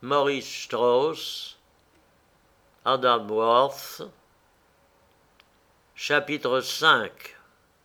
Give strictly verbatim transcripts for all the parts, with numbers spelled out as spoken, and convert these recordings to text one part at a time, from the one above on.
Maurice Strauss, Adam Worth, chapitre cinq.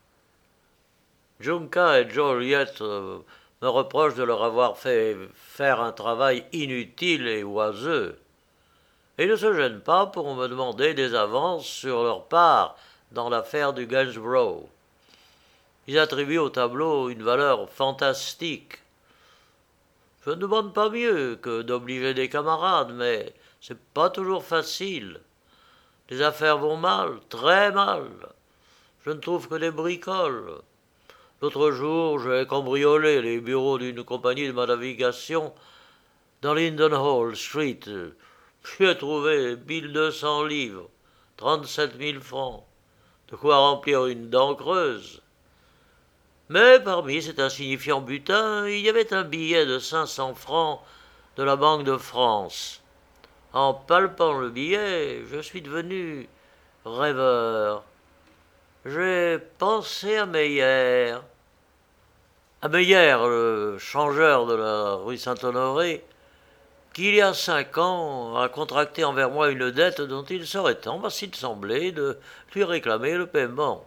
Junka et Joliet euh, me reprochent de leur avoir fait faire un travail inutile et oiseux, et ils ne se gênent pas pour me demander des avances sur leur part dans l'affaire du Gainsborough. Ils attribuent au tableau une valeur fantastique. Je ne demande pas mieux que d'obliger des camarades, mais c'est pas toujours facile. Les affaires vont mal, très mal. Je ne trouve que des bricoles. L'autre jour, j'ai cambriolé les bureaux d'une compagnie de ma navigation dans Lindenhall Street. J'y ai trouvé mille deux cents livres, trente-sept mille francs, de quoi remplir une dent creuse. Mais parmi cet insignifiant butin, il y avait un billet de cinq cents francs de la Banque de France. En palpant le billet, je suis devenu rêveur. J'ai pensé à Meyer. À Meyer, le changeur de la rue Saint-Honoré, qui il y a cinq ans a contracté envers moi une dette dont il serait temps, s'il semblait, de lui réclamer le paiement.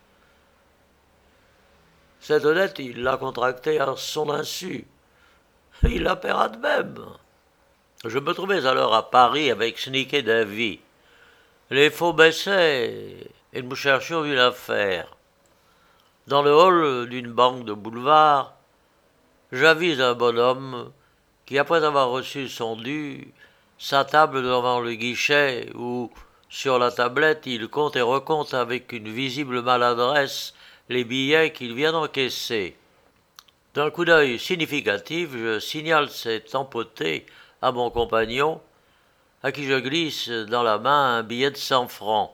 Cette dette, il l'a contractée à son insu. Il la paiera de même. Je me trouvais alors à Paris avec Sneaky Davy. Les faux baissaient et nous cherchions une affaire. Dans le hall d'une banque de boulevard, j'avise un bonhomme qui, après avoir reçu son dû, s'attable devant le guichet où, sur la tablette, il compte et recompte avec une visible maladresse les billets qu'il vient d'encaisser. D'un coup d'œil significatif, je signale cette empotée à mon compagnon, à qui je glisse dans la main un billet de cent francs.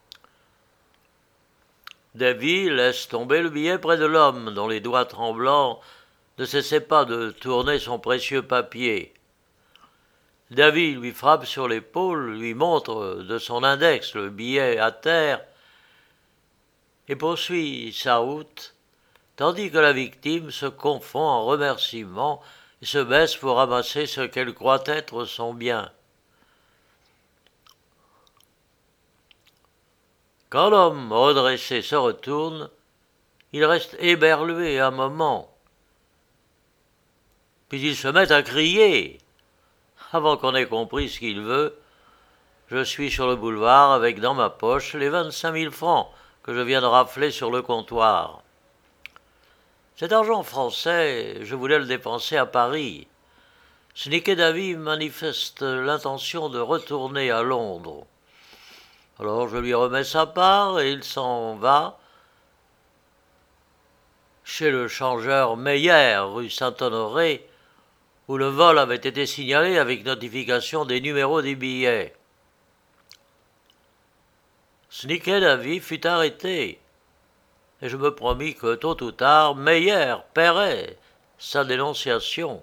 Davy laisse tomber le billet près de l'homme, dont les doigts tremblants ne cessaient pas de tourner son précieux papier. Davy lui frappe sur l'épaule, lui montre de son index le billet à terre et poursuit sa route, tandis que la victime se confond en remerciements et se baisse pour ramasser ce qu'elle croit être son bien. Quand l'homme redressé se retourne, il reste éberlué un moment. Puis il se met à crier. Avant qu'on ait compris ce qu'il veut, je suis sur le boulevard avec dans ma poche les vingt-cinq mille francs que je viens de rafler sur le comptoir. Cet argent français, je voulais le dépenser à Paris. Sneaky Davy manifeste l'intention de retourner à Londres. Alors je lui remets sa part et il s'en va chez le changeur Meyer, rue Saint-Honoré, où le vol avait été signalé avec notification des numéros des billets. Sneaky Davy fut arrêté, et je me promis que tôt ou tard, Meyer paierait sa dénonciation.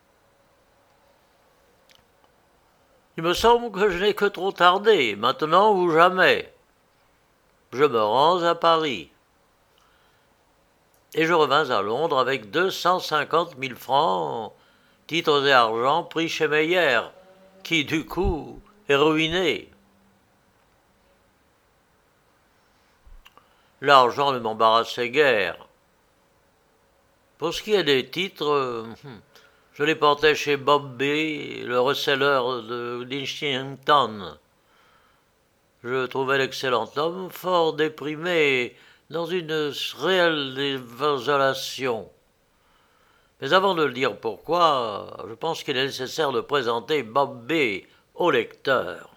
Il me semble que je n'ai que trop tardé, maintenant ou jamais. Je me rends à Paris. Et je revins à Londres avec deux cent cinquante mille francs, titres et argent pris chez Meyer, qui, du coup, est ruiné. L'argent ne m'embarrassait guère. Pour ce qui est des titres, je les portais chez Bob B, le receleur de Dinchington. Je trouvais l'excellent homme fort déprimé, dans une réelle désolation. Mais avant de le dire pourquoi, je pense qu'il est nécessaire de présenter Bob B au lecteur.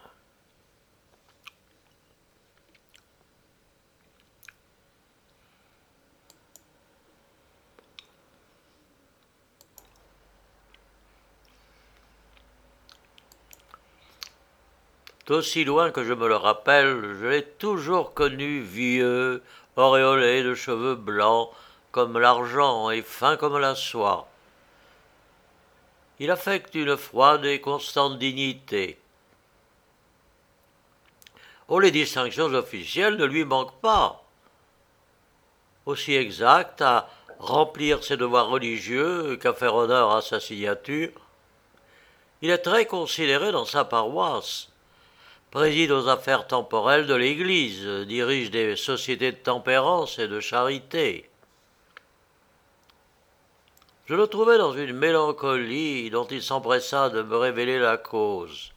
D'aussi loin que je me le rappelle, je l'ai toujours connu vieux, auréolé de cheveux blancs comme l'argent et fin comme la soie. Il affecte une froide et constante dignité. Oh, les distinctions officielles ne lui manquent pas. Aussi exact à remplir ses devoirs religieux qu'à faire honneur à sa signature, Il est très considéré dans sa paroisse, préside aux affaires temporelles de l'Église, dirige des sociétés de tempérance et de charité. Je le trouvais dans une mélancolie dont il s'empressa de me révéler la cause.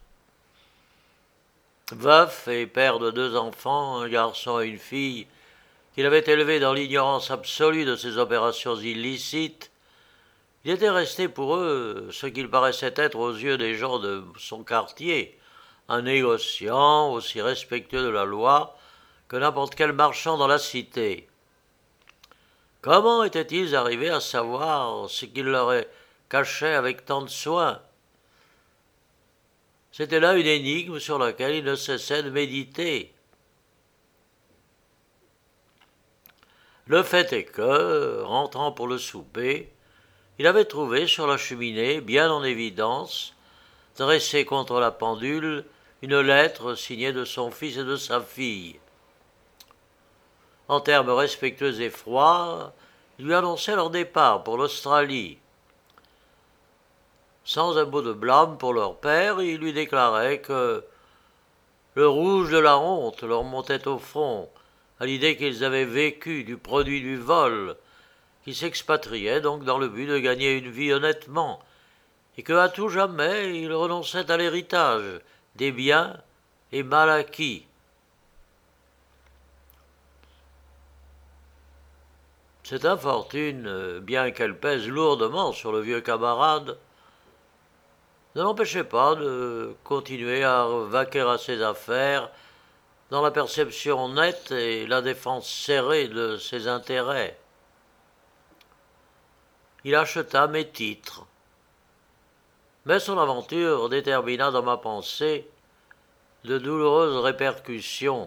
Veuf et père de deux enfants, un garçon et une fille, qu'il avait élevés dans l'ignorance absolue de ses opérations illicites, il était resté pour eux ce qu'il paraissait être aux yeux des gens de son quartier, un négociant aussi respectueux de la loi que n'importe quel marchand dans la cité. Comment étaient-ils arrivés à savoir ce qu'il leur cachait avec tant de soin? C'était là une énigme sur laquelle il ne cessait de méditer. Le fait est que, rentrant pour le souper, il avait trouvé sur la cheminée, bien en évidence, dressée contre la pendule, une lettre signée de son fils et de sa fille. En termes respectueux et froids, il lui annonçait leur départ pour l'Australie. Sans un mot de blâme pour leur père, il lui déclarait que le rouge de la honte leur montait au front à l'idée qu'ils avaient vécu du produit du vol, qu'ils s'expatriaient donc dans le but de gagner une vie honnêtement, et que à tout jamais ils renonçaient à l'héritage des biens et mal acquis. Cette infortune, bien qu'elle pèse lourdement sur le vieux camarade, ne l'empêchait pas de continuer à vaquer à ses affaires dans la perception nette et la défense serrée de ses intérêts. Il acheta mes titres, mais son aventure détermina dans ma pensée de douloureuses répercussions.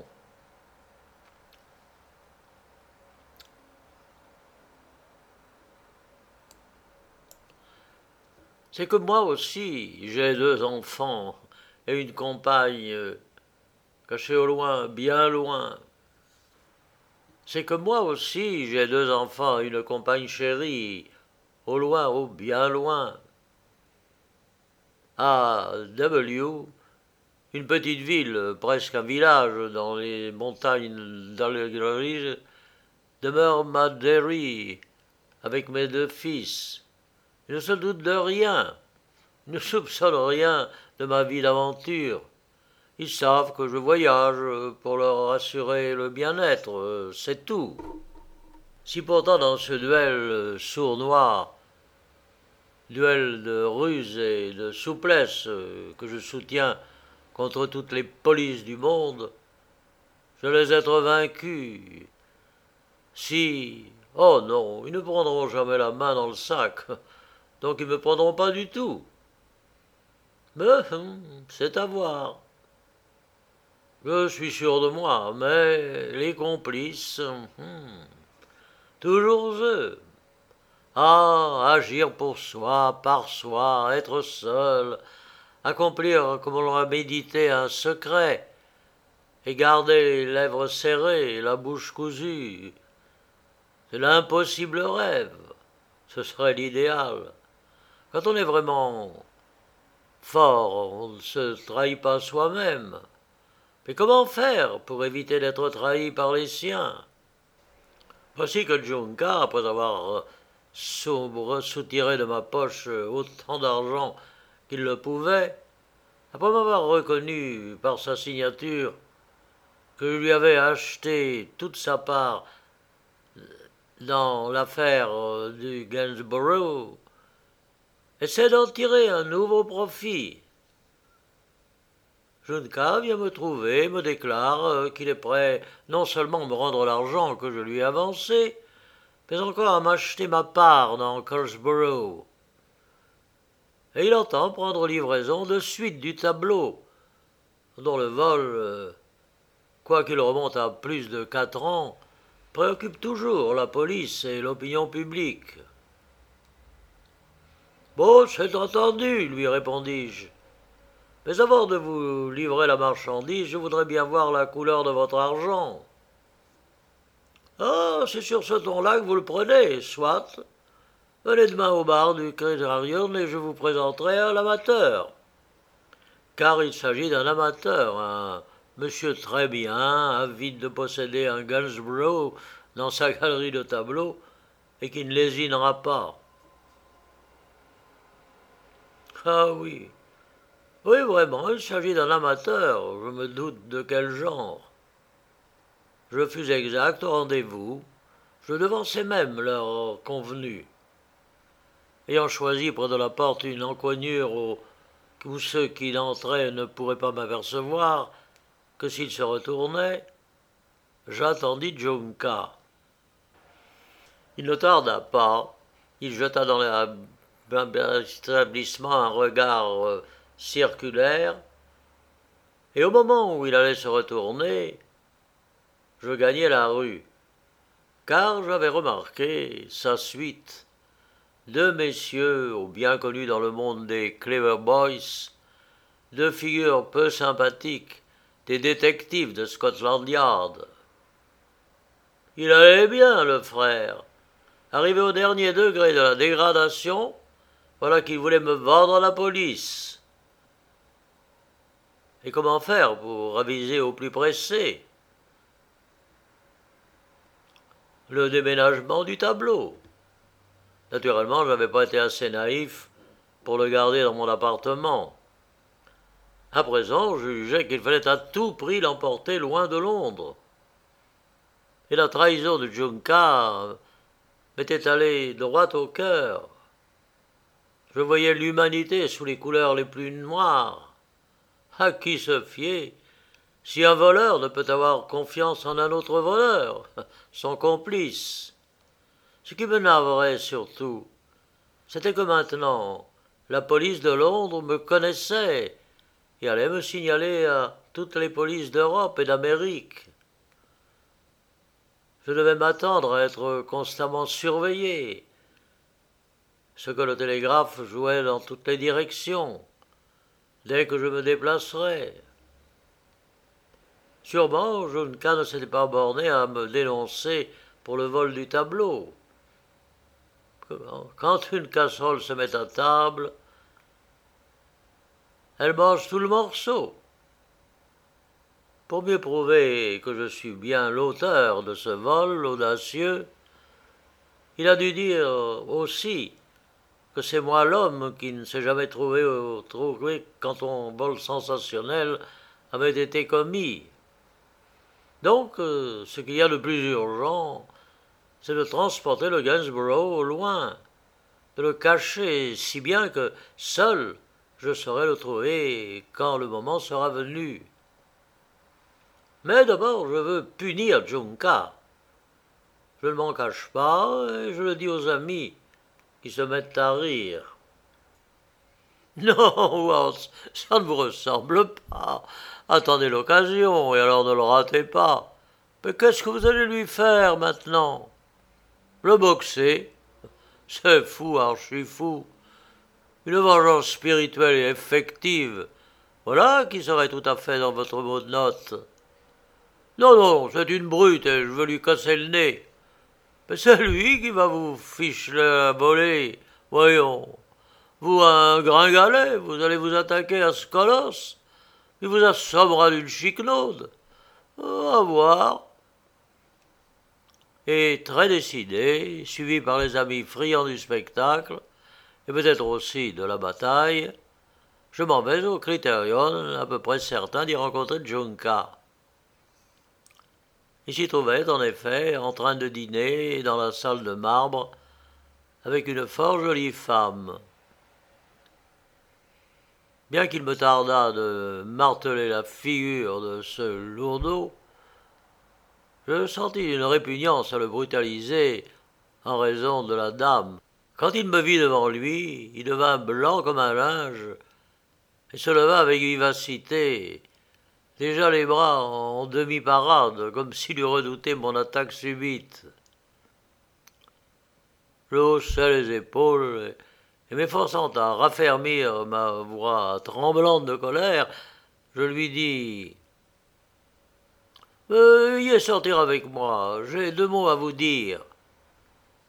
C'est que moi aussi, j'ai deux enfants et une compagne cachée au loin, bien loin. C'est que moi aussi, j'ai deux enfants et une compagne chérie, au loin, au bien loin. À W, une petite ville, presque un village dans les montagnes d'Allegheny, demeure ma Derry avec mes deux fils. Ils ne se doutent de rien, ils ne soupçonnent rien de ma vie d'aventure. Ils savent que je voyage pour leur assurer le bien-être, c'est tout. Si pourtant dans ce duel sournois, duel de ruse et de souplesse que je soutiens contre toutes les polices du monde, je les être vaincu, si, oh non, ils ne prendront jamais la main dans le sac, donc ils ne me prendront pas du tout. Mais c'est à voir. Je suis sûr de moi, mais les complices, hmm, toujours eux. Ah, agir pour soi, par soi, être seul, accomplir comme on l'aura médité un secret, et garder les lèvres serrées, la bouche cousue. C'est l'impossible rêve. Ce serait l'idéal. Quand on est vraiment fort, on ne se trahit pas soi-même. Mais comment faire pour éviter d'être trahi par les siens? Voici que Junka, après avoir soutiré de ma poche autant d'argent qu'il le pouvait, après m'avoir reconnu par sa signature que je lui avais acheté toute sa part dans l'affaire du Gainsborough, essaie d'en tirer un nouveau profit. Junka vient me trouver, me déclare qu'il est prêt non seulement à me rendre l'argent que je lui ai avancé, mais encore à m'acheter ma part dans Gainsborough. Et il entend prendre livraison de suite du tableau, dont le vol, quoiqu'il remonte à plus de quatre ans, préoccupe toujours la police et l'opinion publique. « Bon, c'est entendu, lui répondis-je. Mais avant de vous livrer la marchandise, je voudrais bien voir la couleur de votre argent. »« Ah, c'est sur ce ton-là que vous le prenez, soit. Venez demain au bar du Criterion et je vous présenterai à l'amateur. car il s'agit d'un amateur, un monsieur très bien, avide de posséder un Gainsborough dans sa galerie de tableaux, et qui ne lésinera pas. Ah oui, oui vraiment, il s'agit d'un amateur, je me doute de quel genre. Je fus exact au rendez-vous, je devançai même l'heure convenue. Ayant choisi près de la porte une encoignure où, où ceux qui entraient ne pourraient pas m'apercevoir que s'ils se retournaient, j'attendis Junka. Il ne tarda pas, il jeta dans l'établissement un regard euh, circulaire, et au moment où il allait se retourner, je gagnai la rue, car j'avais remarqué sa suite. Deux messieurs, bien connus dans le monde des Clever Boys, deux figures peu sympathiques, des détectives de Scotland Yard. Il allait bien, le frère. Arrivé au dernier degré de la dégradation, voilà qu'il voulait me vendre à la police. Et comment faire pour aviser au plus pressé? Le déménagement du tableau. Naturellement, je n'avais pas été assez naïf pour le garder dans mon appartement. À présent, je jugeais qu'il fallait à tout prix l'emporter loin de Londres. Et la trahison de Junka m'était allée droit au cœur. Je voyais l'humanité sous les couleurs les plus noires. À qui se fier si un voleur ne peut avoir confiance en un autre voleur, son complice? Ce qui me navrait surtout, c'était que maintenant, la police de Londres me connaissait et allait me signaler à toutes les polices d'Europe et d'Amérique. Je devais m'attendre à être constamment surveillé, ce que le télégraphe jouait dans toutes les directions, dès que je me déplacerais. Sûrement, Junka ne s'était pas borné à me dénoncer pour le vol du tableau. Quand une casserole se met à table, elle mange tout le morceau. Pour mieux prouver que je suis bien l'auteur de ce vol audacieux, il a dû dire aussi que c'est moi l'homme qui ne s'est jamais trouvé, trouvé quand un vol sensationnel avait été commis. Donc, euh, ce qu'il y a de plus urgent, c'est de transporter le Gainsborough au loin, de le cacher si bien que seul je saurai le trouver quand le moment sera venu. Mais d'abord, je veux punir Junka. Je ne m'en cache pas et je le dis aux amis qui se mettent à rire. Non, Hans, ça ne vous ressemble pas. Attendez l'occasion et alors ne le ratez pas. Mais qu'est-ce que vous allez lui faire maintenant? Le boxer? C'est fou, archi fou. Une vengeance spirituelle et effective. Voilà qui serait tout à fait dans votre mot de note. Non, non, c'est une brute et je veux lui casser le nez. Mais c'est lui qui va vous ficher la volée. Voyons. Vous, un gringalet, vous allez vous attaquer à ce colosse. Il vous assommera d'une chiquenaude. À voir. Et très décidé, suivi par les amis friands du spectacle, et peut-être aussi de la bataille, je m'en vais au Criterion, à peu près certain d'y rencontrer Junka. Il s'y trouvait, en effet, en train de dîner dans la salle de marbre, avec une fort jolie femme. Bien qu'il me tardât de marteler la figure de ce lourdeau, je sentis une répugnance à le brutaliser en raison de la dame. Quand il me vit devant lui, il devint blanc comme un linge et se leva avec vivacité, déjà les bras en demi-parade, comme s'il eût redouté mon attaque subite. Je haussai les épaules et m'efforçant à raffermir ma voix tremblante de colère, je lui dis « Veuillez sortir avec moi, j'ai deux mots à vous dire. »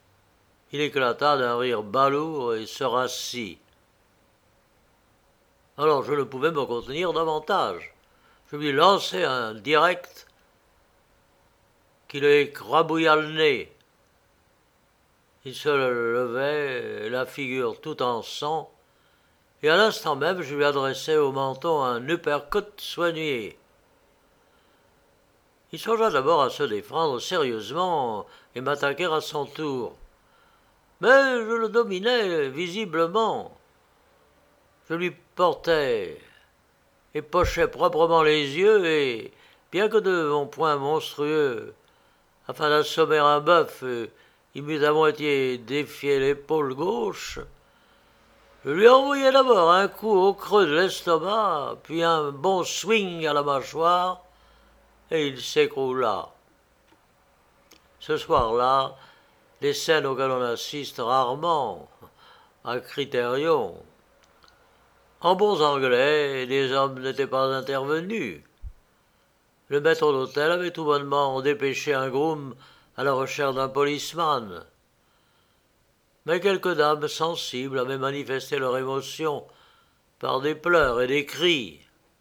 Il éclata d'un rire balourd et se rassit. Alors je ne pouvais me contenir davantage. Je lui lançai un direct qui le écrabouilla le nez. Il se levait, la figure tout en sang, et à l'instant même je lui adressai au menton un uppercut soigné. Il songea d'abord à se défendre sérieusement et m'attaquer à son tour. Mais je le dominais visiblement. Je lui portais et pochais proprement les yeux et, bien que de mon poing monstrueux, afin d'assommer un bœuf, il m'eût à moitié défié l'épaule gauche, je lui envoyai d'abord un coup au creux de l'estomac, puis un bon swing à la mâchoire, et il s'écroula. Ce soir-là, des scènes auxquelles on assiste rarement, à Critérion. En bons anglais, les hommes n'étaient pas intervenus. Le maître d'hôtel avait tout bonnement dépêché un groom à la recherche d'un policeman. Mais quelques dames sensibles avaient manifesté leur émotion par des pleurs et des cris.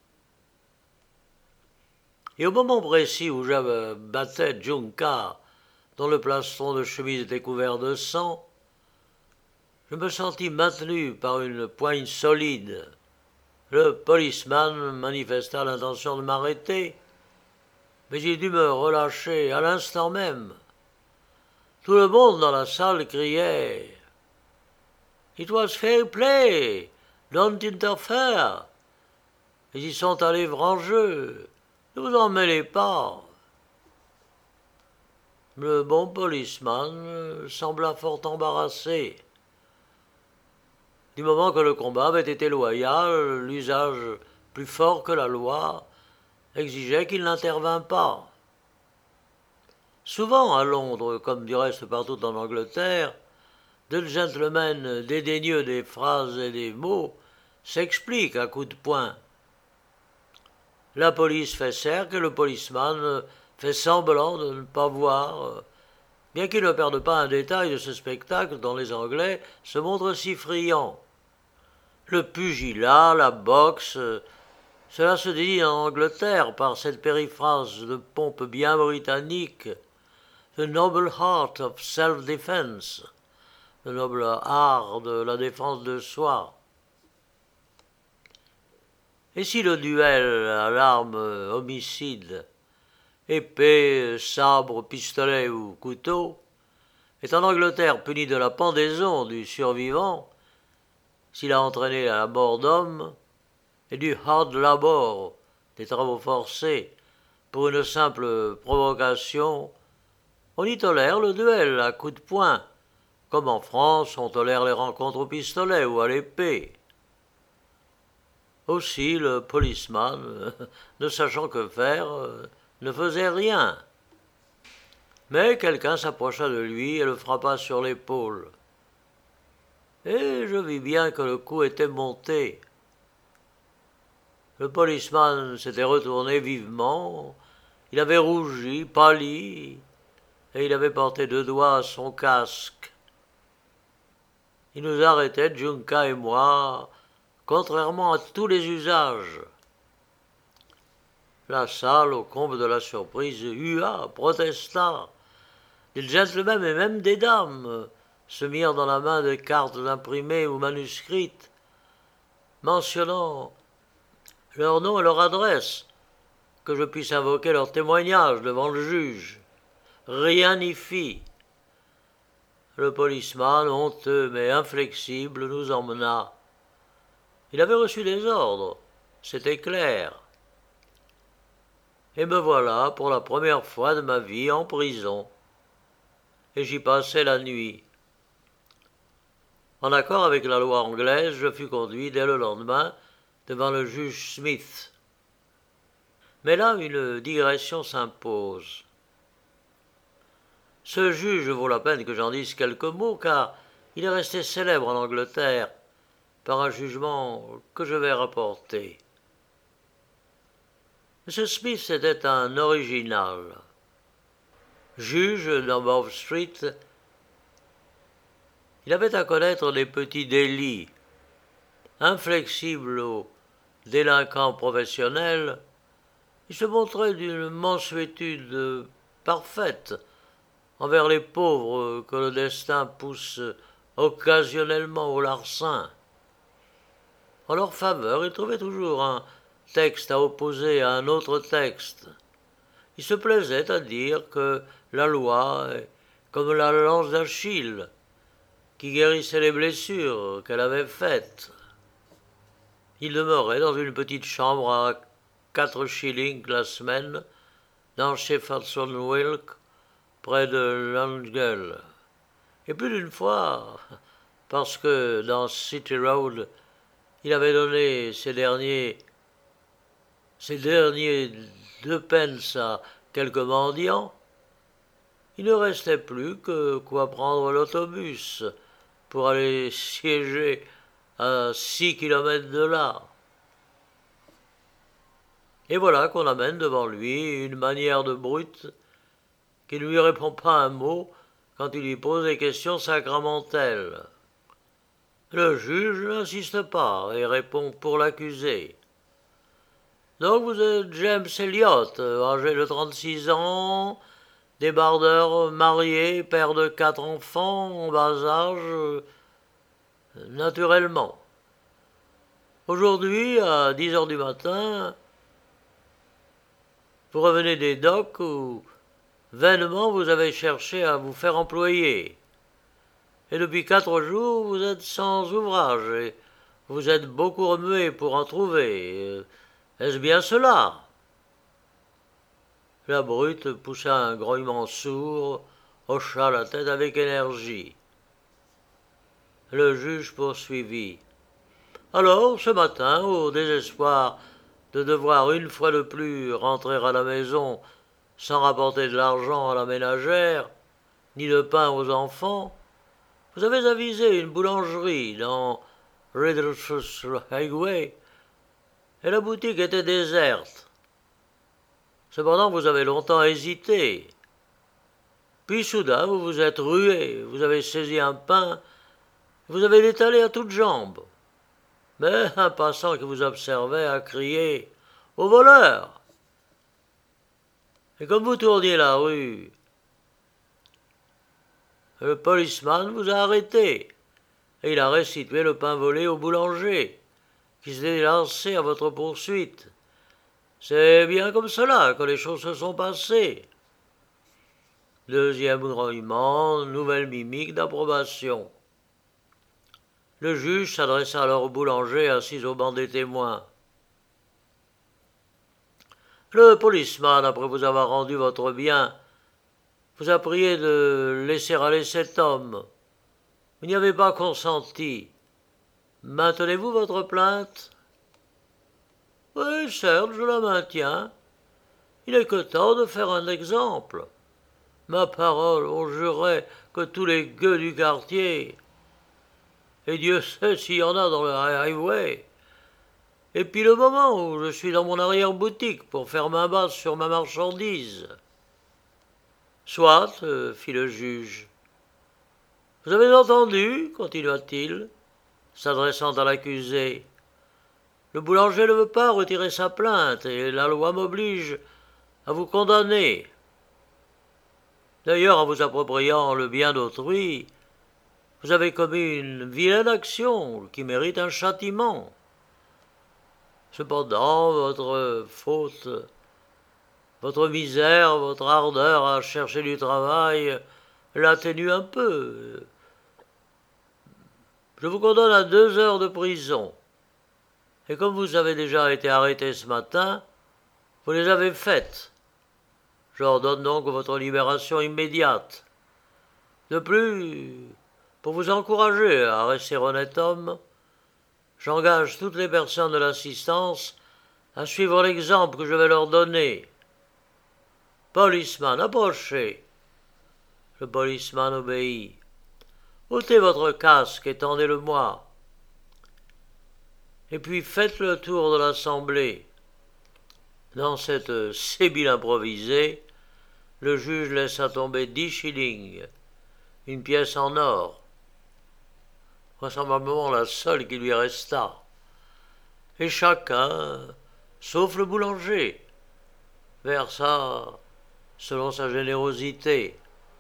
Et au moment précis où je battais Junka, dont le plastron de chemise était couvert de sang, je me sentis maintenu par une poigne solide. Le policeman manifesta l'intention de m'arrêter, mais j'ai dû me relâcher à l'instant même. Tout le monde dans la salle criait « It was fair play, don't interfere !» Ils y sont allés franc jeu, ne vous en mêlez pas. Le bon policeman sembla fort embarrassé. Du moment que le combat avait été loyal, l'usage plus fort que la loi exigeait qu'il n'intervînt pas. Souvent à Londres, comme du reste partout en Angleterre, de gentlemen dédaigneux des phrases et des mots s'expliquent à coups de poing. La police fait cercle et le policeman fait semblant de ne pas voir, bien qu'il ne perde pas un détail de ce spectacle dont les Anglais se montrent si friands. Le pugilat, la boxe, cela se dit en Angleterre par cette périphrase de pompe bien britannique, « The noble art of self-defense », le noble art de la défense de soi. Et si le duel à l'arme homicide, épée, sabre, pistolet ou couteau, est en Angleterre puni de la pendaison du survivant, s'il a entraîné à la mort d'homme, et du hard labor, des travaux forcés, pour une simple provocation, on y tolère le duel à coups de poing, comme en France on tolère les rencontres au pistolet ou à l'épée. Aussi le policeman, ne sachant que faire, ne faisait rien. Mais quelqu'un s'approcha de lui et le frappa sur l'épaule. Et je vis bien que le coup était monté. Le policeman s'était retourné vivement, il avait rougi, pâli, et il avait porté deux doigts à son casque. Il nous arrêtait, Junka et moi, contrairement à tous les usages. La salle, au comble de la surprise, hua, protesta. Des gentlemen et même des dames se mirent dans la main des cartes imprimées ou manuscrites, mentionnant leur nom et leur adresse, que je puisse invoquer leur témoignage devant le juge. Rien n'y fit. Le policeman, honteux mais inflexible, nous emmena. Il avait reçu des ordres, c'était clair. Et me voilà pour la première fois de ma vie en prison. Et j'y passai la nuit. En accord avec la loi anglaise, je fus conduit dès le lendemain devant le juge Smith. Mais là, une digression s'impose. Ce juge vaut la peine que j'en dise quelques mots, car il est resté célèbre en Angleterre par un jugement que je vais rapporter. M. Smith était un original. Juge dans Bow Street, il avait à connaître les petits délits, inflexible aux délinquant professionnel, il se montrait d'une mansuétude parfaite envers les pauvres que le destin pousse occasionnellement au larcin. En leur faveur, il trouvait toujours un texte à opposer à un autre texte. Il se plaisait à dire que la loi est comme la lance d'Achille, qui guérissait les blessures qu'elle avait faites. Il demeurait dans une petite chambre à quatre shillings la semaine, dans Shepperson Wilk, près de Langell. Et plus d'une fois, parce que dans City Road, il avait donné ces derniers, ces derniers deux pence à quelques mendiants, il ne restait plus que quoi prendre l'autobus pour aller siéger à six kilomètres de là. Et voilà qu'on amène devant lui une manière de brute qui ne lui répond pas un mot quand il lui pose des questions sacramentelles. Le juge n'insiste pas et répond pour l'accusé. Donc vous êtes James Elliott, âgé de trente-six ans, débardeur, marié, père de quatre enfants, en bas âge, naturellement. Aujourd'hui, à dix heures du matin, vous revenez des docks où vainement vous avez cherché à vous faire employer. Et depuis quatre jours, vous êtes sans ouvrage et vous êtes beaucoup remué pour en trouver. Est-ce bien cela? La brute poussa un grognement sourd, hocha la tête avec énergie. Le juge poursuivit. Alors, ce matin, au désespoir de devoir une fois de plus rentrer à la maison sans rapporter de l'argent à la ménagère, ni de pain aux enfants, vous avez avisé une boulangerie dans Riddlesworth Highway, et la boutique était déserte. Cependant, vous avez longtemps hésité. Puis soudain, vous vous êtes rué, vous avez saisi un pain, vous avez l'étalé à toutes jambes. Mais un passant qui vous observait a crié « Au voleur !» Et comme vous tourniez la rue, le policeman vous a arrêté, et il a restitué le pain volé au boulanger, qui s'était lancé à votre poursuite. C'est bien comme cela que les choses se sont passées. Deuxième grognement, nouvelle mimique d'approbation. Le juge s'adressa alors au boulanger assis au banc des témoins. Le policeman, après vous avoir rendu votre bien, vous a prié de laisser aller cet homme. Vous n'y avez pas consenti. Maintenez-vous votre plainte? Oui, certes, je la maintiens. Il est que temps de faire un exemple. Ma parole, on jurait que tous les gueux du quartier, et Dieu sait s'il y en a dans le highway. Et puis le moment où je suis dans mon arrière-boutique pour faire main basse sur ma marchandise. Soit, euh, fit le juge. Vous avez entendu, continua-t-il, s'adressant à l'accusé. Le boulanger ne veut pas retirer sa plainte et la loi m'oblige à vous condamner. D'ailleurs, en vous appropriant le bien d'autrui, vous avez commis une vilaine action qui mérite un châtiment. Cependant, votre faute, votre misère, votre ardeur à chercher du travail l'atténue un peu. Je vous condamne à deux heures de prison. Et comme vous avez déjà été arrêté ce matin, vous les avez faites. J'ordonne donc votre libération immédiate. De plus, pour vous encourager à rester honnête homme, j'engage toutes les personnes de l'assistance à suivre l'exemple que je vais leur donner. Policeman, approchez. Le policeman obéit. Ôtez votre casque et tendez-le-moi. Et puis faites le tour de l'assemblée. Dans cette sébile improvisée, le juge laissa tomber dix shillings, une pièce en or, vraisemblablement la seule qui lui resta. et chacun, sauf le boulanger, versa selon sa générosité.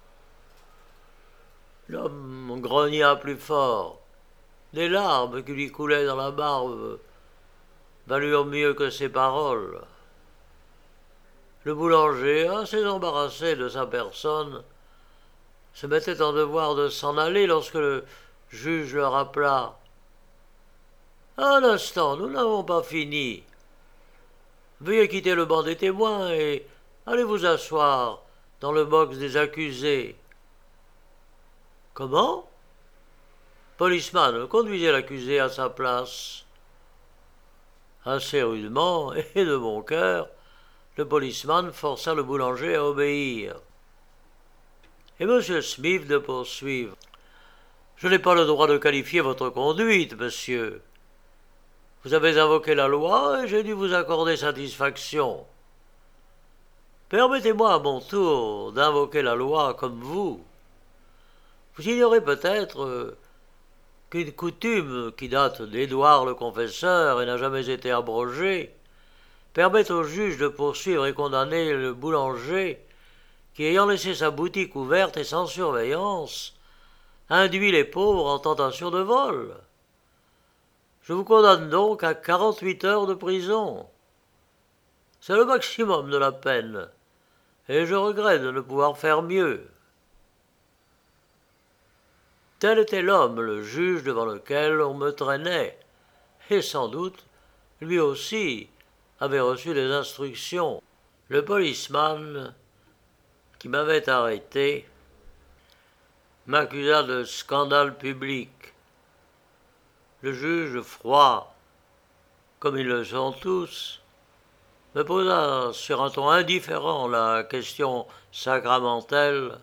L'homme grogna plus fort. Des larmes qui lui coulaient dans la barbe valurent mieux que ses paroles. Le boulanger, assez embarrassé de sa personne, se mettait en devoir de s'en aller lorsque le juge le rappela. « Un instant, nous n'avons pas fini. Veuillez quitter le banc des témoins et allez vous asseoir dans le box des accusés. » Comment? Policeman, conduisez l'accusé à sa place. Assez rudement et de bon cœur, le policeman força le boulanger à obéir. Et M. Smith de poursuivre. Je n'ai pas le droit de qualifier votre conduite, monsieur. Vous avez invoqué la loi et j'ai dû vous accorder satisfaction. Permettez-moi à mon tour d'invoquer la loi comme vous. Vous ignorez peut-être euh, qu'une coutume qui date d'Édouard le Confesseur et n'a jamais été abrogée permet au juge de poursuivre et condamner le boulanger qui, ayant laissé sa boutique ouverte et sans surveillance, induit les pauvres en tentation de vol. Je vous condamne donc à quarante-huit heures de prison. C'est le maximum de la peine, et je regrette de ne pouvoir faire mieux. Tel était l'homme, le juge devant lequel on me traînait, et sans doute, lui aussi, avait reçu des instructions. Le policeman qui m'avait arrêté m'accusa de scandale public. Le juge, froid, comme ils le sont tous, me posa sur un ton indifférent la question sacramentelle.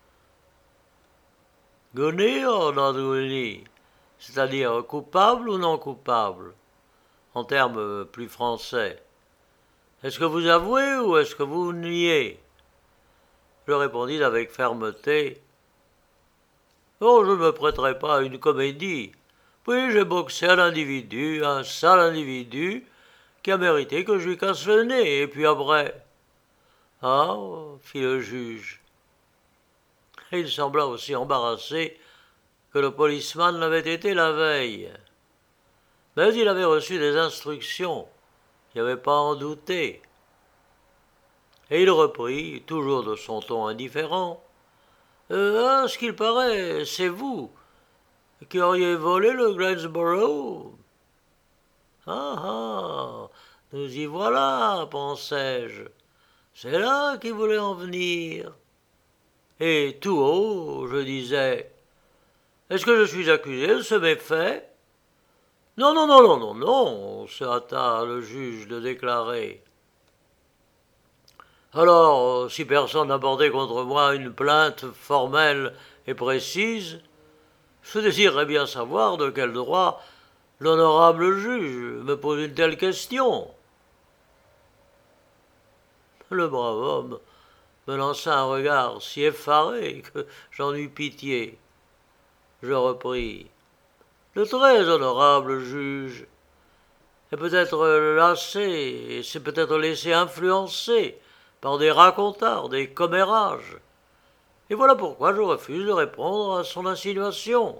Guilty or not guilty, c'est-à-dire coupable ou non coupable, en termes plus français. Est-ce que vous avouez ou est-ce que vous niez? Je répondis avec fermeté. Oh, je ne me prêterai pas à une comédie. Puis j'ai boxé un individu, un sale individu, qui a mérité que je lui casse le nez, et puis après. Ah, fit le juge. Et il sembla aussi embarrassé que le policeman l'avait été la veille. Mais il avait reçu des instructions, il n'y avait pas à en douter. Et il reprit, toujours de son ton indifférent. Euh, à ce qu'il paraît, c'est vous qui auriez volé le Gainsborough. Ah ah, nous y voilà, pensai-je. C'est là qu'il voulait en venir. Et tout haut, je disais, est-ce que je suis accusé de ce méfait? Non, non, non, non, non, non, se hâta le juge de déclarer. Alors, si personne n'a porté contre moi une plainte formelle et précise, je désirerais bien savoir de quel droit l'honorable juge me pose une telle question. Le brave homme me lança un regard si effaré que j'en eus pitié. Je repris. Le très honorable juge est peut-être lassé et s'est peut-être laissé influencer par des racontars, des commérages. Et voilà pourquoi je refuse de répondre à son insinuation.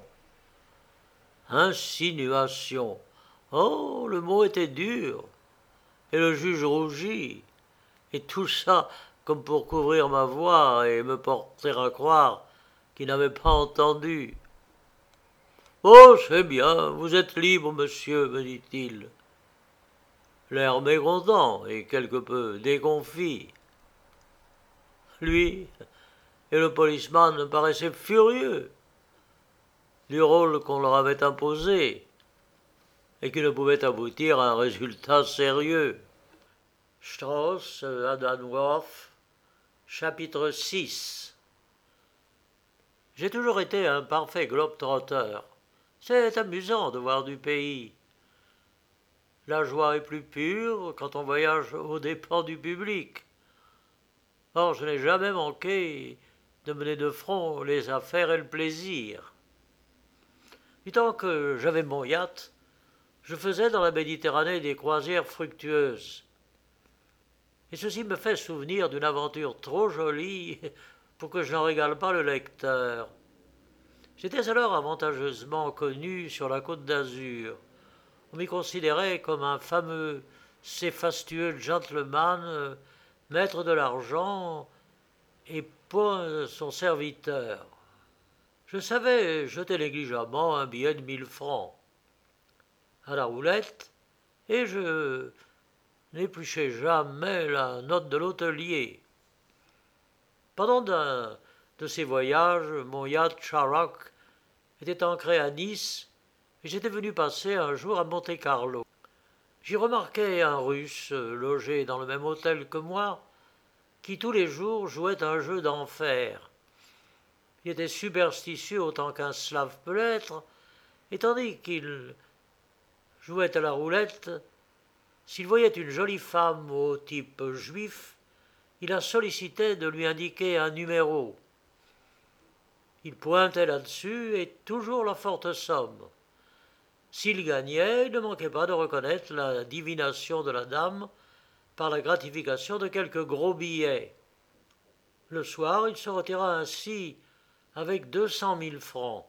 Insinuation. Oh, le mot était dur. Et le juge rougit. Et tout ça comme pour couvrir ma voix et me porter à croire qu'il n'avait pas entendu. Oh, c'est bien, vous êtes libre, monsieur, me dit-il. L'air mécontent et quelque peu déconfit. Lui et le policeman paraissaient furieux du rôle qu'on leur avait imposé et qui ne pouvait aboutir à un résultat sérieux. Strauss, Adam Worth, chapitre six. J'ai toujours été un parfait globe-trotteur. C'est amusant de voir du pays. La joie est plus pure quand on voyage aux dépens du public. Or, je n'ai jamais manqué de mener de front les affaires et le plaisir. Du temps que j'avais mon yacht, je faisais dans la Méditerranée des croisières fructueuses. Et ceci me fait souvenir d'une aventure trop jolie pour que je n'en régale pas le lecteur. J'étais alors avantageusement connu sur la côte d'Azur. On m'y considérait comme un fameux, ces fastueux gentleman, euh, maître de l'argent et point son serviteur. Je savais jeter négligemment un billet de mille francs à la roulette, et je n'épluchais jamais la note de l'hôtelier. Pendant un de ces voyages, mon yacht Charrock était ancré à Nice, et j'étais venu passer un jour à Monte-Carlo. J'y remarquai un Russe logé dans le même hôtel que moi, qui tous les jours jouait un jeu d'enfer. Il était superstitieux autant qu'un Slave peut l'être, et tandis qu'il jouait à la roulette, s'il voyait une jolie femme au type juif, il la sollicitait de lui indiquer un numéro. Il pointait là-dessus et toujours la forte somme. S'il gagnait, il ne manquait pas de reconnaître la divination de la dame par la gratification de quelques gros billets. Le soir, il se retira ainsi avec deux cent mille francs.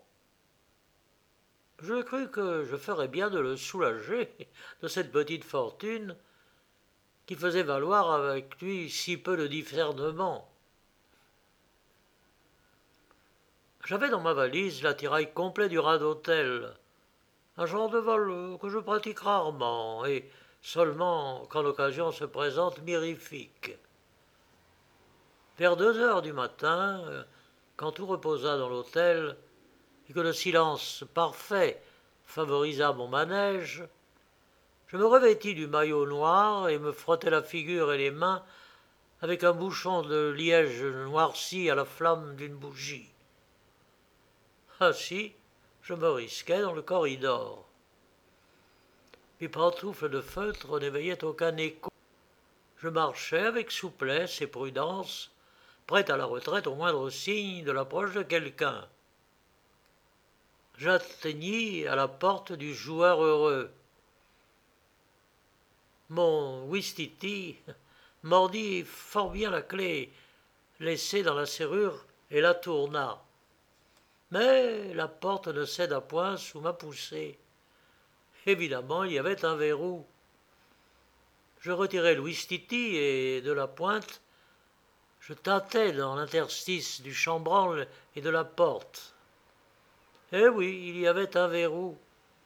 Je crus que je ferais bien de le soulager de cette petite fortune qui faisait valoir avec lui si peu de discernement. J'avais dans ma valise l'attirail complet du rat d'hôtel, un genre de vol que je pratique rarement et seulement quand l'occasion se présente mirifique. Vers deux heures du matin, quand tout reposa dans l'hôtel et que le silence parfait favorisa mon manège, je me revêtis du maillot noir et me frottai la figure et les mains avec un bouchon de liège noirci à la flamme d'une bougie. Ainsi, je me risquai dans le corridor. Mes pantoufles de feutre n'éveillaient aucun écho. Je marchais avec souplesse et prudence, prêt à la retraite au moindre signe de l'approche de quelqu'un. J'atteignis à la porte du joueur heureux. Mon ouistiti mordit fort bien la clé laissée dans la serrure et la tourna. Mais la porte ne céda point sous ma poussée. Évidemment, il y avait un verrou. Je retirai l'ouistiti et de la pointe, je tâtai dans l'interstice du chambranle et de la porte. Eh oui, il y avait un verrou.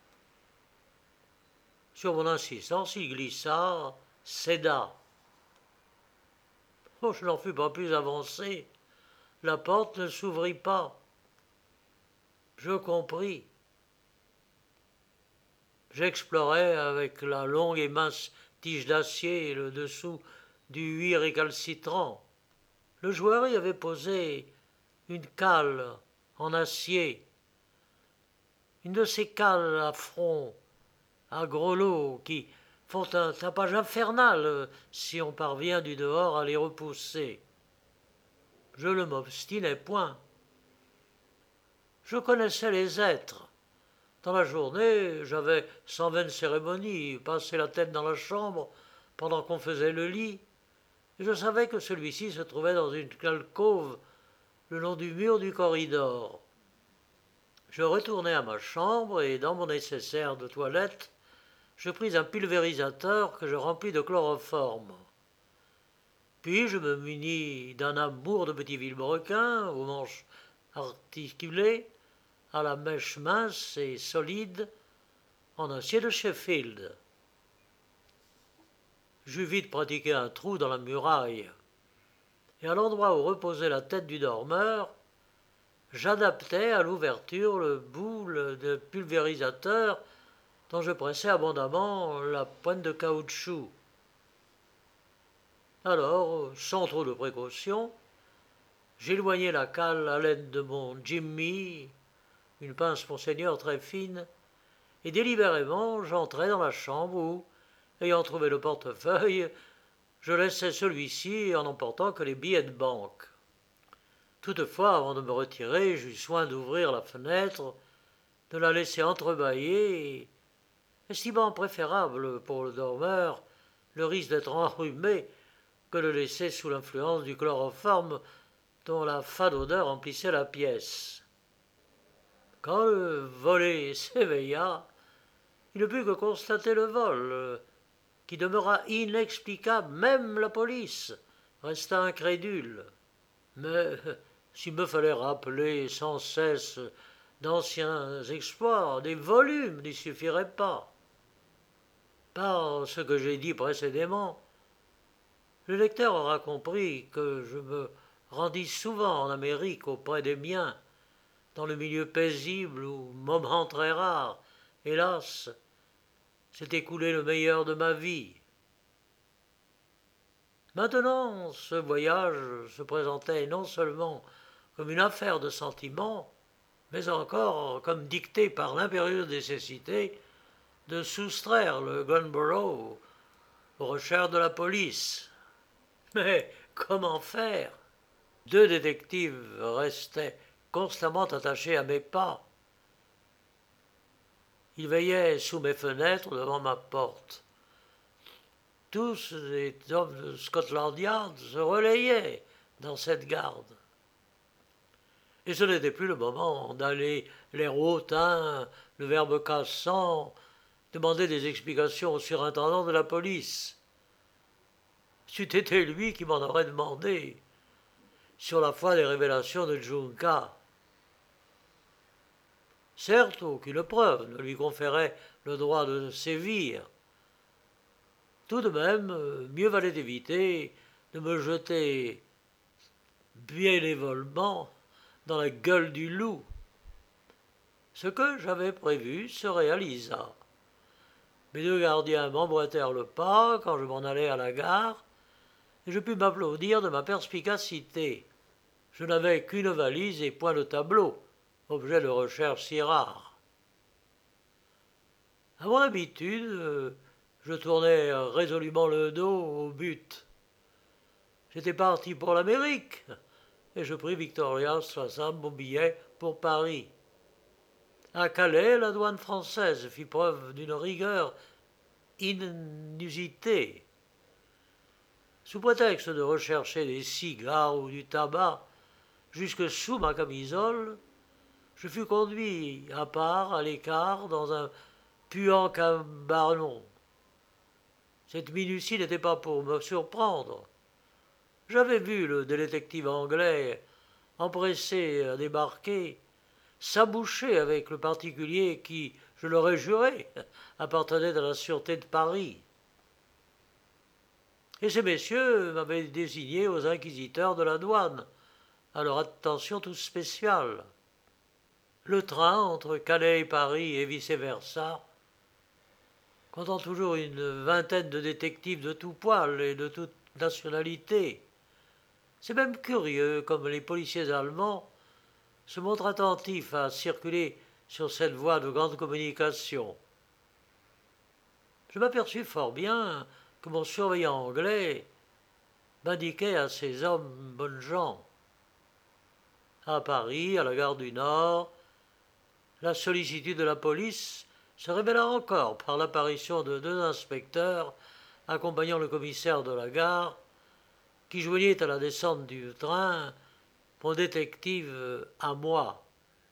Sur mon insistance, il glissa, céda. Oh, je n'en fus pas plus avancé. La porte ne s'ouvrit pas. Je compris. J'explorais avec la longue et mince tige d'acier le dessous du huit récalcitrant. Le joueur y avait posé une cale en acier, une de ces cales à front, à grelots, qui font un tapage infernal si on parvient du dehors à les repousser. Je ne m'obstinai point. Je connaissais les êtres. Dans la journée, j'avais, sans vaine cérémonie, passé la tête dans la chambre pendant qu'on faisait le lit, et je savais que celui-ci se trouvait dans une alcôve le long du mur du corridor. Je retournai à ma chambre et, dans mon nécessaire de toilette, je pris un pulvérisateur que je remplis de chloroforme. Puis je me munis d'un amour de petit vilebrequin aux manches articulées, à la mèche mince et solide, en acier de Sheffield. J'eus vite pratiqué un trou dans la muraille, et à l'endroit où reposait la tête du dormeur, j'adaptai à l'ouverture le bout de pulvérisateur dont je pressais abondamment la pointe de caoutchouc. Alors, sans trop de précaution, j'éloignai la cale à l'aide de mon Jimmy, une pince monseigneur très fine, et délibérément j'entrai dans la chambre où, ayant trouvé le portefeuille, je laissai celui-ci en n'emportant que les billets de banque. Toutefois, avant de me retirer, j'eus soin d'ouvrir la fenêtre, de la laisser entrebâillée, estimant préférable pour le dormeur le risque d'être enrhumé que de laisser sous l'influence du chloroforme dont la fade odeur emplissait la pièce. Quand le volé s'éveilla, il ne put que constater le vol, qui demeura inexplicable. Même la police resta incrédule. Mais s'il me fallait rappeler sans cesse d'anciens exploits, des volumes n'y suffiraient pas. Par ce que j'ai dit précédemment, le lecteur aura compris que je me rendis souvent en Amérique auprès des miens, dans le milieu paisible où, moment très rare, hélas, s'est écoulé le meilleur de ma vie. Maintenant, ce voyage se présentait non seulement comme une affaire de sentiment, mais encore comme dicté par l'impérieuse nécessité de soustraire le Gunborough aux recherches de la police. Mais comment faire? Deux détectives restaient constamment attachés à mes pas. Ils veillaient sous mes fenêtres devant ma porte. Tous les hommes de Scotland Yard se relayaient dans cette garde. Et ce n'était plus le moment d'aller l'air hautain, le verbe cassant, demander des explications au surintendant de la police. C'eût été lui qui m'en aurait demandé, sur la foi des révélations de Junca. Certes, aucune preuve ne lui conférait le droit de sévir. Tout de même, mieux valait éviter de me jeter bénévolement dans la gueule du loup. Ce que j'avais prévu se réalisa. Mes deux gardiens m'emboîtèrent le pas quand je m'en allai à la gare, et je pus m'applaudir de ma perspicacité. Je n'avais qu'une valise et point de tableau, objet de recherche si rare. À mon habitude, je tournais résolument le dos au but. J'étais parti pour l'Amérique, et je pris Victoria soixante mon billet pour Paris. À Calais, la douane française fit preuve d'une rigueur inusitée. Sous prétexte de rechercher des cigares ou du tabac jusque sous ma camisole, je fus conduit à part, à l'écart, dans un puant cabanon. Cette minutie n'était pas pour me surprendre. J'avais vu le détective anglais, empressé à débarquer, s'aboucher avec le particulier qui, je l'aurais juré, appartenait à la sûreté de Paris. Et ces messieurs m'avaient désigné aux inquisiteurs de la douane, à leur attention toute spéciale. Le train entre Calais et Paris et vice-versa, comptant toujours une vingtaine de détectives de tout poil et de toute nationalité. C'est même curieux comme les policiers allemands se montrent attentifs à circuler sur cette voie de grande communication. Je m'aperçus fort bien que mon surveillant anglais m'indiquait à ces hommes bonnes gens. À Paris, à la gare du Nord, la sollicitude de la police se révéla encore par l'apparition de deux inspecteurs accompagnant le commissaire de la gare, qui joignait à la descente du train mon détective à moi.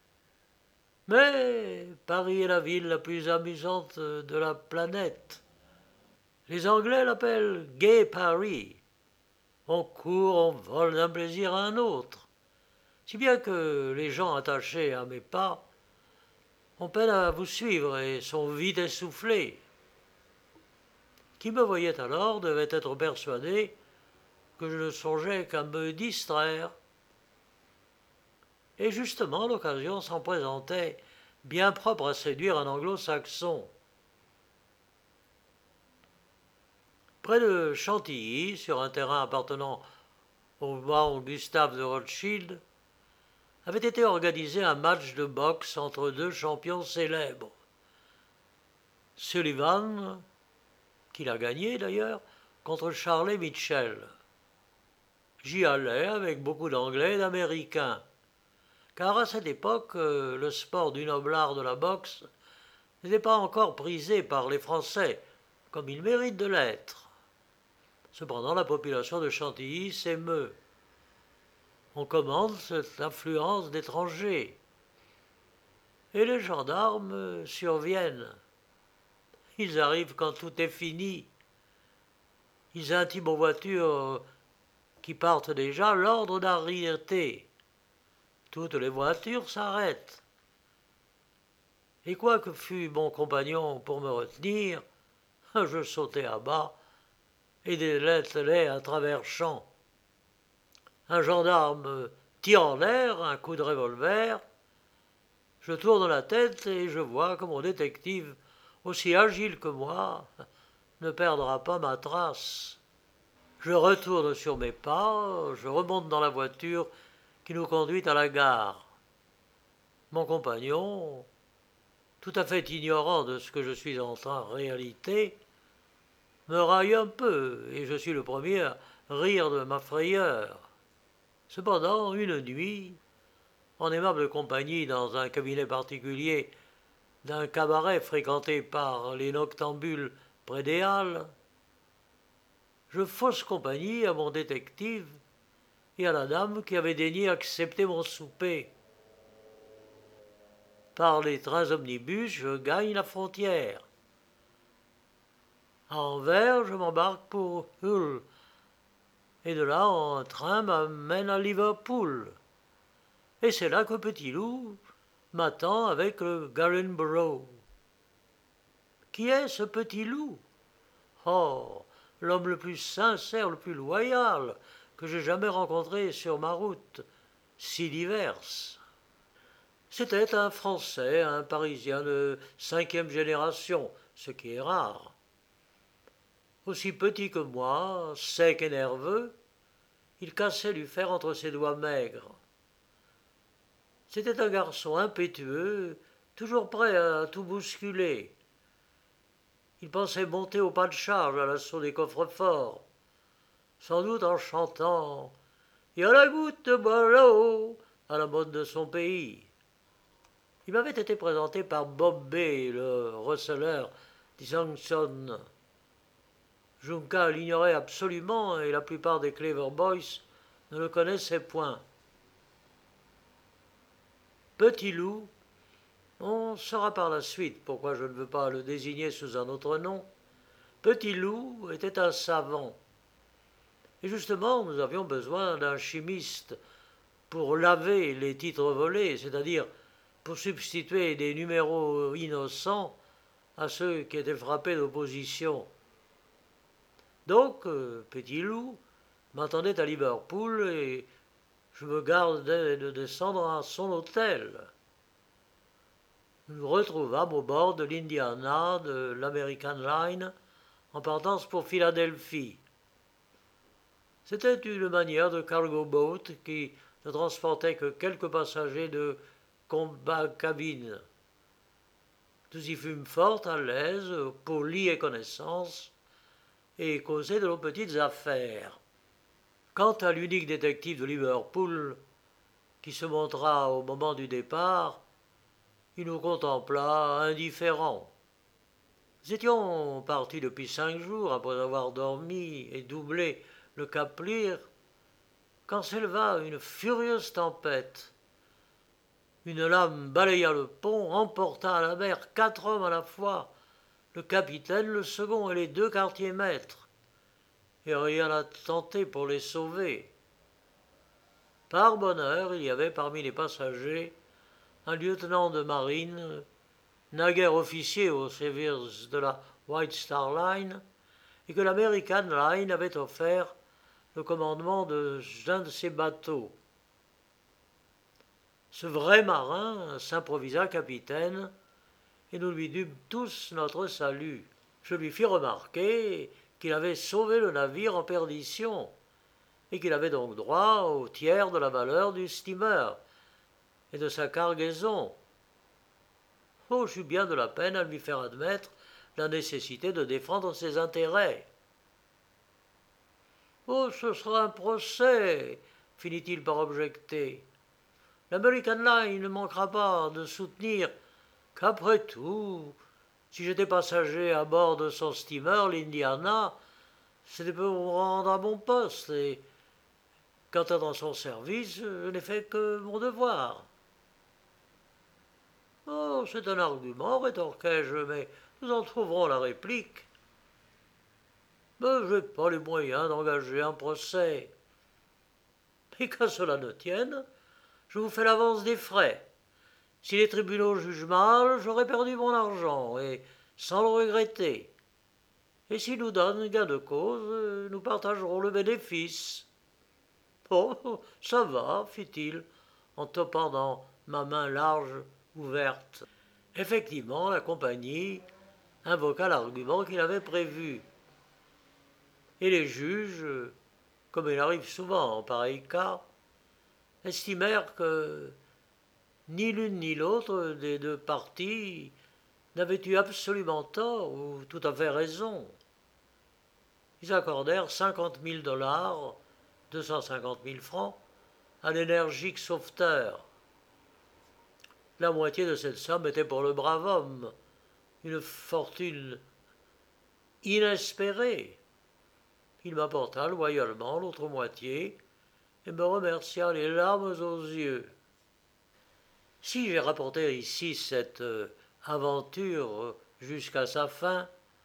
Mais Paris est la ville la plus amusante de la planète. Les Anglais l'appellent « Gay Paris ». On court, on vole d'un plaisir à un autre, si bien que les gens attachés à mes pas ont peine à vous suivre et sont vite essoufflés. Qui me voyait alors devait être persuadé que je ne songeais qu'à me distraire. Et justement, l'occasion s'en présentait, bien propre à séduire un anglo-saxon. Près de Chantilly, sur un terrain appartenant au baron Gustave de Rothschild, avait été organisé un match de boxe entre deux champions célèbres. Sullivan, qui l'a gagné d'ailleurs, contre Charlie Mitchell. J'y allais avec beaucoup d'Anglais et d'Américains, car à cette époque, le sport du noble art de la boxe n'était pas encore prisé par les Français, comme il mérite de l'être. Cependant, la population de Chantilly s'émeut. On commande cette influence d'étrangers. Et les gendarmes surviennent. Ils arrivent quand tout est fini. Ils intiment aux voitures qui partent déjà l'ordre d'arrêter. Toutes les voitures s'arrêtent. Et quoi que fût mon compagnon pour me retenir, je sautai à bas et dételai à travers champs. Un gendarme tire en l'air un coup de revolver. Je tourne la tête et je vois que mon détective, aussi agile que moi, ne perdra pas ma trace. Je retourne sur mes pas, je remonte dans la voiture qui nous conduit à la gare. Mon compagnon, tout à fait ignorant de ce que je suis en train en réalité, me raille un peu, et je suis le premier à rire de ma frayeur. Cependant, une nuit, en aimable compagnie dans un cabinet particulier d'un cabaret fréquenté par les noctambules près des Halles, je fausse compagnie à mon détective et à la dame qui avait daigné accepter mon souper. Par les trains omnibus, je gagne la frontière. À Anvers, je m'embarque pour Hull, et de là, un train m'amène à Liverpool. Et c'est là que Petit Loup m'attend avec le Garenborough. Qui est ce Petit Loup? Oh, l'homme le plus sincère, le plus loyal que j'ai jamais rencontré sur ma route, si diverse. C'était un Français, un Parisien de cinquième génération, ce qui est rare. Aussi petit que moi, sec et nerveux, il cassait du fer entre ses doigts maigres. C'était un garçon impétueux, toujours prêt à tout bousculer. Il pensait monter au pas de charge à l'assaut des coffres-forts, sans doute en chantant « Il y a la goutte de Boileau » à la mode de son pays. Il m'avait été présenté par Bob Bay, le receleur d'Islington. Junca l'ignorait absolument et la plupart des Clever Boys ne le connaissaient point. Petit Loup, on saura par la suite pourquoi je ne veux pas le désigner sous un autre nom. Petit Loup était un savant. Et justement, nous avions besoin d'un chimiste pour laver les titres volés, c'est-à-dire pour substituer des numéros innocents à ceux qui étaient frappés d'opposition. Donc, euh, Petit Loup m'attendait à Liverpool et je me gardais de descendre à son hôtel. Nous nous retrouvâmes au bord de l'Indiana de l'American Line en partance pour Philadelphie. C'était une manière de cargo boat qui ne transportait que quelques passagers de combat cabine. Nous y fûmes fort à l'aise, polis et connaissances, et causaient de nos petites affaires. Quant à l'unique détective de Liverpool, qui se montra au moment du départ, il nous contempla indifférent. Nous étions partis depuis cinq jours après avoir dormi et doublé le Cap Clear, quand s'éleva une furieuse tempête. Une lame balaya le pont, emporta à la mer quatre hommes à la fois, le capitaine, le second et les deux quartiers-maîtres, et rien n'a tenté pour les sauver. Par bonheur, il y avait parmi les passagers un lieutenant de marine, naguère officier au service de la White Star Line, et que l'American Line avait offert le commandement d'un de ses bateaux. Ce vrai marin s'improvisa capitaine, et nous lui dûmes tous notre salut. Je lui fis remarquer qu'il avait sauvé le navire en perdition, et qu'il avait donc droit au tiers de la valeur du steamer et de sa cargaison. Oh, j'eus bien de la peine à lui faire admettre la nécessité de défendre ses intérêts. « Oh, ce sera un procès, finit-il par objecter. L'American Line ne manquera pas de soutenir qu'après tout, Si j'étais passager à bord de son steamer, l'Indiana, c'était pour me rendre à mon poste, et quant à dans son service, je n'ai fait que mon devoir. Oh, c'est un argument, rétorquai-je, mais nous en trouverons la réplique. Mais je n'ai pas les moyens d'engager un procès. Et qu'à cela ne tienne, je vous fais l'avance des frais. Si les tribunaux jugent mal, j'aurai perdu mon argent, et sans le regretter. Et s'ils nous donnent gain de cause, nous partagerons le bénéfice. Oh, ça va, fit-il, en topant dans ma main large ouverte. Effectivement, la compagnie invoqua l'argument qu'il avait prévu. Et les juges, comme il arrive souvent en pareil cas, estimèrent que ni l'une ni l'autre des deux parties n'avait eu absolument tort ou tout à fait raison. Ils accordèrent cinquante mille dollars, deux cent cinquante mille francs, à l'énergique sauveteur. La moitié de cette somme était pour le brave homme, une fortune inespérée. Il m'apporta loyalement l'autre moitié et me remercia les larmes aux yeux. Si j'ai rapporté ici cette aventure jusqu'à sa fin,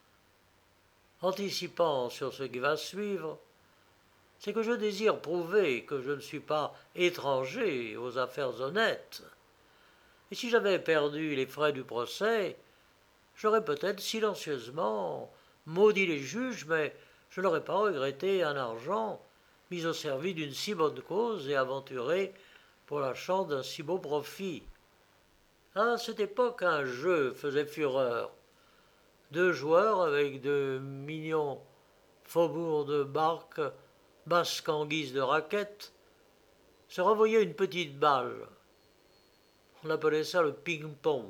anticipant sur ce qui va suivre, c'est que je désire prouver que je ne suis pas étranger aux affaires honnêtes. Et si j'avais perdu les frais du procès, j'aurais peut-être silencieusement maudit les juges, mais je n'aurais pas regretté un argent mis au service d'une si bonne cause et aventuré pour la chance d'un si beau profit. À cette époque, un jeu faisait fureur. Deux joueurs avec de mignons faubourgs de barque basques en guise de raquette se renvoyaient une petite balle. On appelait ça le ping-pong.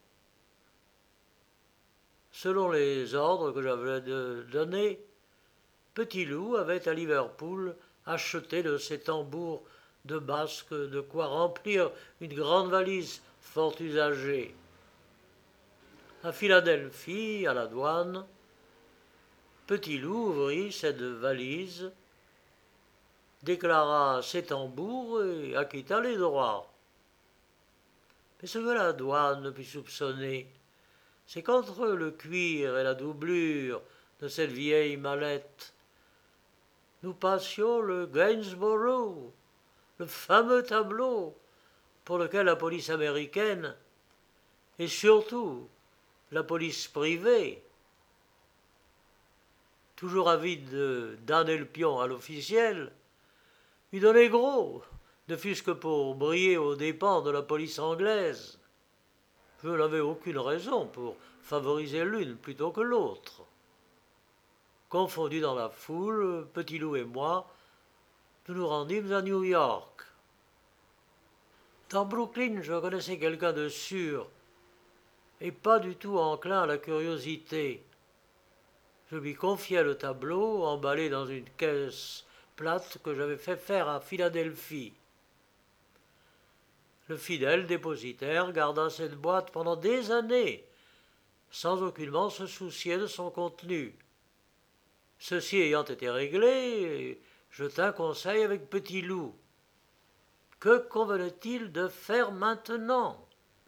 Selon les ordres que j'avais donnés, Petit Loup avait à Liverpool acheté de ses tambours de basque de quoi remplir une grande valise fort usagée. À Philadelphie, à la douane, Petit Loup ouvrit cette valise, déclara ses tambours et acquitta les droits. Mais ce que la douane ne put soupçonner, c'est qu'entre le cuir et la doublure de cette vieille mallette, nous passions le Gainsborough, le fameux tableau pour lequel la police américaine, et surtout la police privée, toujours avide de damner le pion à l'officiel, lui donnait gros, ne fût-ce que pour briller aux dépens de la police anglaise. Je n'avais aucune raison pour favoriser l'une plutôt que l'autre. Confondus dans la foule, Petit Loup et moi, nous nous rendîmes à New York. Dans Brooklyn, je connaissais quelqu'un de sûr et pas du tout enclin à la curiosité. Je lui confiai le tableau emballé dans une caisse plate que j'avais fait faire à Philadelphie. Le fidèle dépositaire garda cette boîte pendant des années, sans aucunement se soucier de son contenu. Ceci ayant été réglé, je tins conseil avec Petit Loup. Que convenait-il de faire maintenant?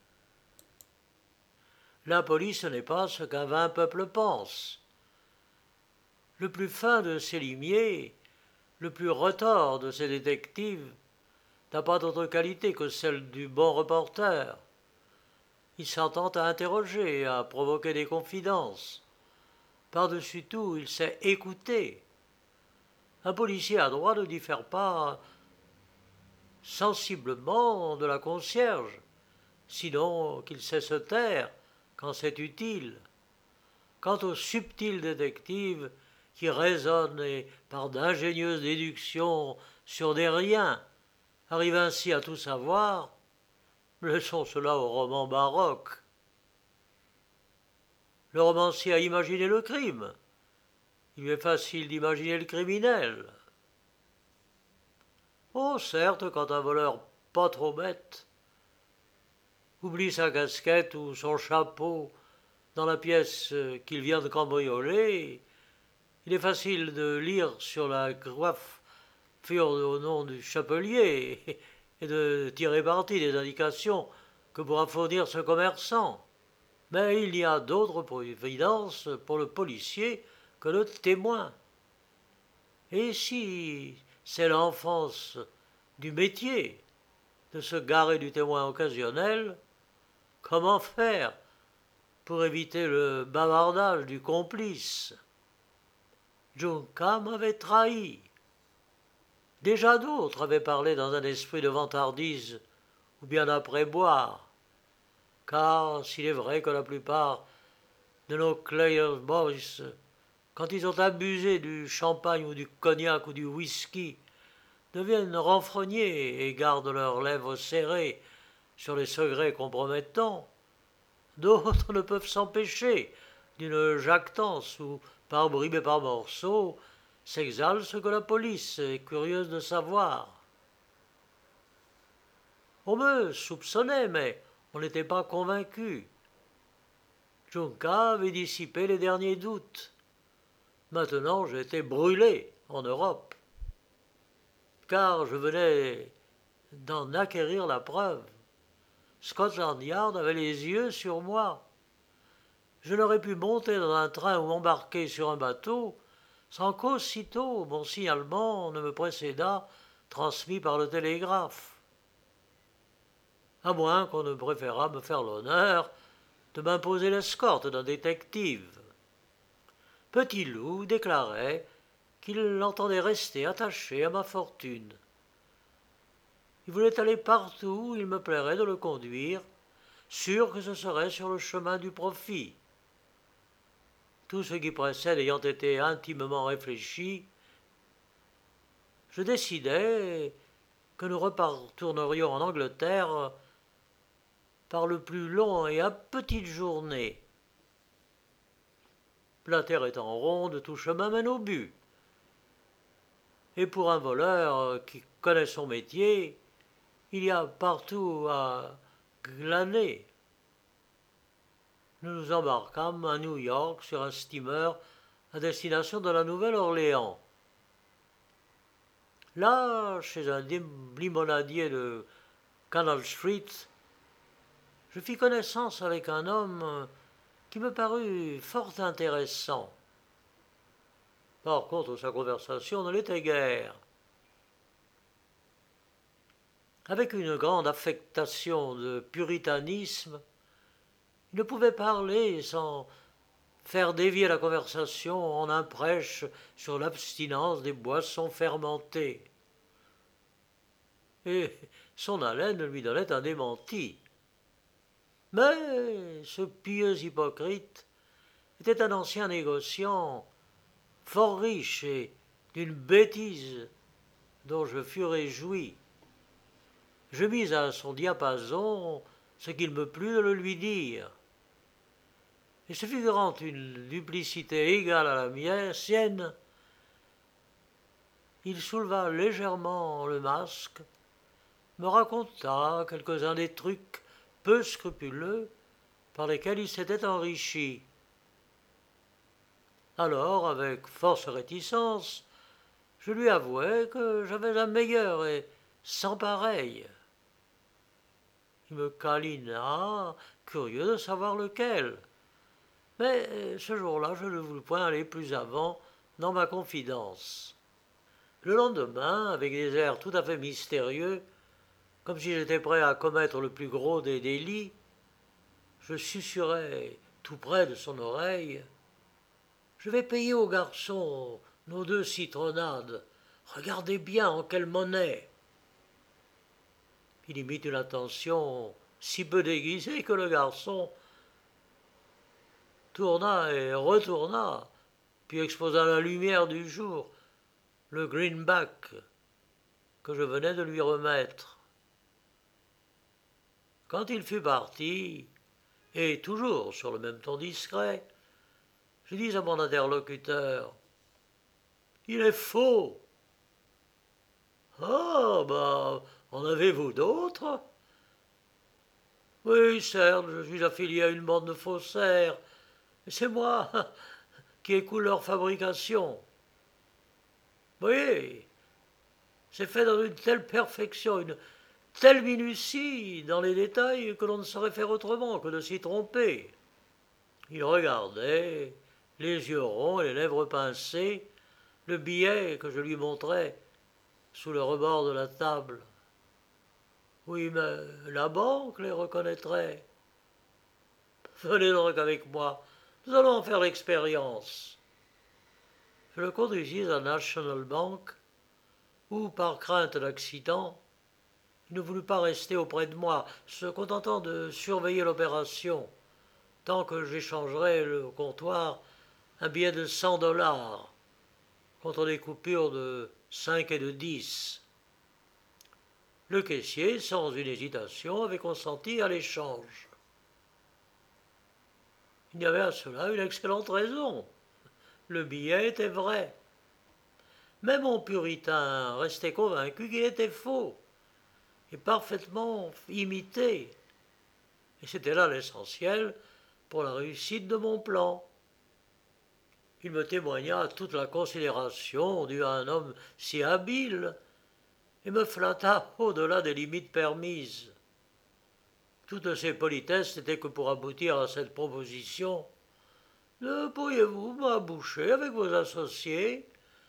La police n'est pas ce qu'un vain peuple pense. Le plus fin de ses limiers, le plus retors de ses détectives, n'a pas d'autre qualité que celle du bon reporter. Il s'entend à interroger, à provoquer des confidences. Par-dessus tout, il sait écouter. Un policier a droit de ne diffère pas sensiblement de la concierge, sinon qu'il sait se taire quand c'est utile. Quant au subtil détective qui raisonne et, par d'ingénieuses déductions sur des riens, arrive ainsi à tout savoir, laissons cela au roman baroque. Le romancier a imaginé le crime. Il lui est facile d'imaginer le criminel. Oh, certes, quand un voleur pas trop bête oublie sa casquette ou son chapeau dans la pièce qu'il vient de cambrioler, il est facile de lire sur la coiffe au nom du chapelier et de tirer parti des indications que pourra fournir ce commerçant. Mais il y a d'autres providences pour le policier que le témoin. Et si c'est l'enfance du métier de se garer du témoin occasionnel, comment faire pour éviter le bavardage du complice? Junca m'avait trahi. Déjà d'autres avaient parlé dans un esprit de vantardise ou bien d'après-boire, car s'il est vrai que la plupart de nos Clare Boys, quand ils ont abusé du champagne ou du cognac ou du whisky, deviennent renfrognés et gardent leurs lèvres serrées sur les secrets compromettants, d'autres ne peuvent s'empêcher d'une jactance où, par bribes et par morceaux, s'exalte ce que la police est curieuse de savoir. On me soupçonnait, mais on n'était pas convaincu. Junca avait dissipé les derniers doutes. Maintenant, j'étais brûlé en Europe, car je venais d'en acquérir la preuve. Scotland Yard avait les yeux sur moi. Je n'aurais pu monter dans un train ou embarquer sur un bateau sans qu'aussitôt mon signalement ne me précédât, transmis par le télégraphe. À moins qu'on ne préférât me faire l'honneur de m'imposer l'escorte d'un détective. Petit Loup déclarait qu'il entendait rester attaché à ma fortune. Il voulait aller partout où il me plairait de le conduire, sûr que ce serait sur le chemin du profit. Tout ce qui précède ayant été intimement réfléchi, je décidai que nous retournerions en Angleterre par le plus long et à petite journée. La terre étant ronde, tout chemin mène au but. Et pour un voleur qui connaît son métier, il y a partout à glaner. Nous nous embarquâmes à New York sur un steamer à destination de la Nouvelle-Orléans. Là, chez un limonadier de Canal Street, je fis connaissance avec un homme qui me parut fort intéressant. Par contre, sa conversation ne l'était guère. Avec une grande affectation de puritanisme, il ne pouvait parler sans faire dévier la conversation en un prêche sur l'abstinence des boissons fermentées. Et son haleine lui donnait un démenti. Mais ce pieux hypocrite était un ancien négociant, fort riche et d'une bêtise dont je fus réjoui. Je mis à son diapason ce qu'il me plut de le lui dire. Et se figurant une duplicité égale à la mienne, sienne, il souleva légèrement le masque, me raconta quelques-uns des trucs peu scrupuleux par lesquels il s'était enrichi. Alors, avec force réticence, je lui avouai que j'avais un meilleur et sans pareil. Il me câlina, curieux de savoir lequel. Mais ce jour-là, je ne voulus point aller plus avant dans ma confidence. Le lendemain, avec des airs tout à fait mystérieux, comme si j'étais prêt à commettre le plus gros des délits, je susurrai tout près de son oreille « Je vais payer au garçon nos deux citronnades. Regardez bien en quelle monnaie !» Il y mit une attention si peu déguisée que le garçon tourna et retourna, puis exposa à la lumière du jour le greenback que je venais de lui remettre. Quand il fut parti, et toujours sur le même ton discret, je dis à mon interlocuteur « Il est faux !»« Ah, bah, en avez-vous d'autres ?»« Oui, certes, je suis affilié à une bande de faussaires, C'est moi qui écoule leur fabrication. Vous voyez, c'est fait dans une telle perfection, une telle minutie dans les détails que l'on ne saurait faire autrement que de s'y tromper. Il regardait, les yeux ronds et les lèvres pincées, le billet que je lui montrais sous le rebord de la table. Oui, mais la banque les reconnaîtrait. Venez donc avec moi, nous allons en faire l'expérience. Je le conduisis à National Bank, où, par crainte d'accident, il ne voulut pas rester auprès de moi, se contentant de surveiller l'opération, tant que j'échangerais au comptoir un billet de cent dollars contre des coupures de cinq et de dix. Le caissier, sans une hésitation, avait consenti à l'échange. Il y avait à cela une excellente raison. Le billet était vrai. Mais mon puritain restait convaincu qu'il était faux et parfaitement imité. Et c'était là l'essentiel pour la réussite de mon plan. Il me témoigna toute la considération due à un homme si habile et me flatta au-delà des limites permises. Toutes ces politesses n'étaient que pour aboutir à cette proposition. Ne pourriez-vous m'aboucher avec vos associés?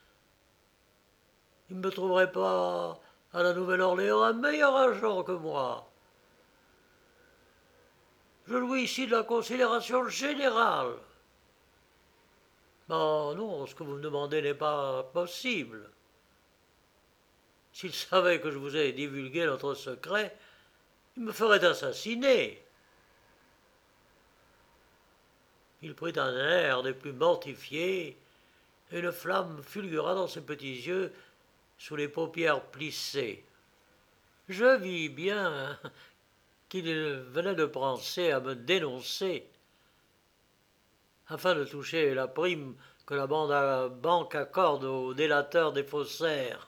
Il ne me trouverait pas à la Nouvelle-Orléans un meilleur agent que moi. Je jouis ici de la considération générale. Oh non, ce que vous me demandez n'est pas possible. S'il savait que je vous ai divulgué notre secret, il me ferait assassiner. Il prit un air des plus mortifiés, et une flamme fulgura dans ses petits yeux sous les paupières plissées. Je vis bien qu'il venait de penser à me dénoncer afin de toucher la prime que la banque accorde aux délateurs des faussaires.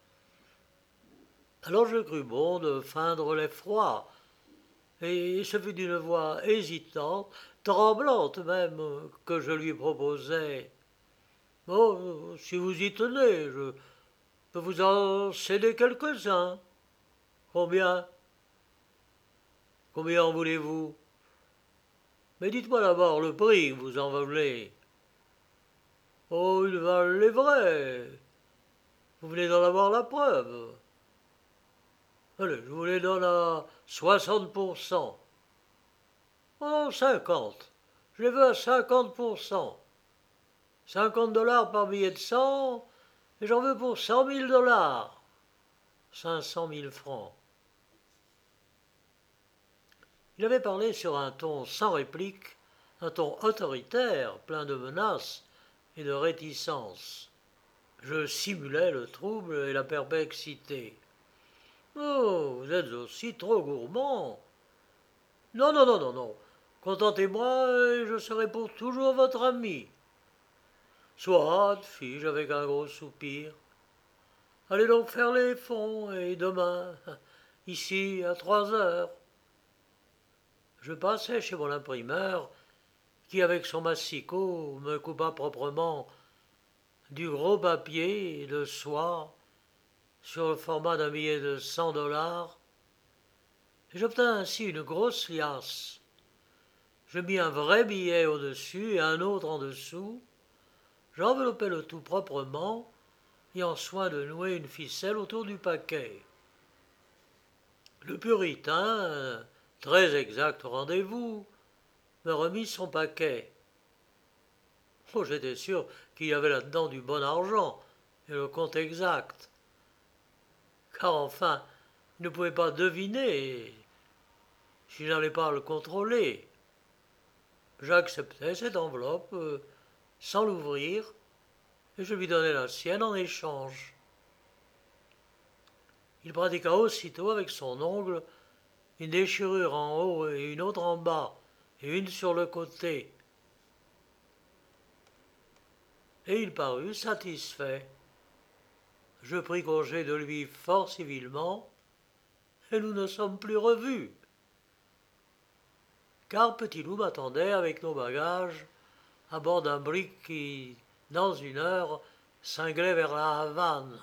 Alors je crus bon de feindre l'effroi, et ce fut d'une voix hésitante, tremblante même, que je lui proposai. « Oh, si vous y tenez, je peux vous en céder quelques-uns. Combien? Combien en voulez-vous? Mais dites-moi d'abord le prix que vous en voulez. Oh, ils valent les vrais. Vous venez d'en avoir la preuve. Allez, je vous les donne à soixante pour cent. Oh, cinquante. Je les veux à cinquante pour cent. cinquante dollars par billet de cent, et j'en veux pour cent mille dollars. cinq cent mille francs. Il avait parlé sur un ton sans réplique, un ton autoritaire, plein de menaces et de réticences. Je simulais le trouble et la perplexité. « Oh, vous êtes aussi trop gourmand. Non, non, non, non, non. Contentez-moi et je serai pour toujours votre ami. » Soit, fis-je avec un gros soupir. Allez donc faire les fonds, et demain, ici, à trois heures. Je passai chez mon imprimeur, qui, avec son massicot, me coupa proprement du gros papier de soie sur le format d'un billet de cent dollars, et j'obtins ainsi une grosse liasse. Je mis un vrai billet au-dessus et un autre en dessous. J'enveloppai le tout proprement, ayant soin de nouer une ficelle autour du paquet. Le puritain, très exact au rendez-vous, me remit son paquet. Oh, j'étais sûr qu'il y avait là-dedans du bon argent et le compte exact. Car enfin, il ne pouvait pas deviner si je n'allais pas le contrôler. J'acceptai cette enveloppe euh, sans l'ouvrir, et je lui donnai la sienne en échange. Il pratiqua aussitôt avec son ongle une déchirure en haut et une autre en bas, et une sur le côté. Et il parut satisfait. Je pris congé de lui fort civilement, et nous ne sommes plus revus. Car Petit Loup m'attendait avec nos bagages à bord d'un brick qui, dans une heure, cinglait vers la Havane.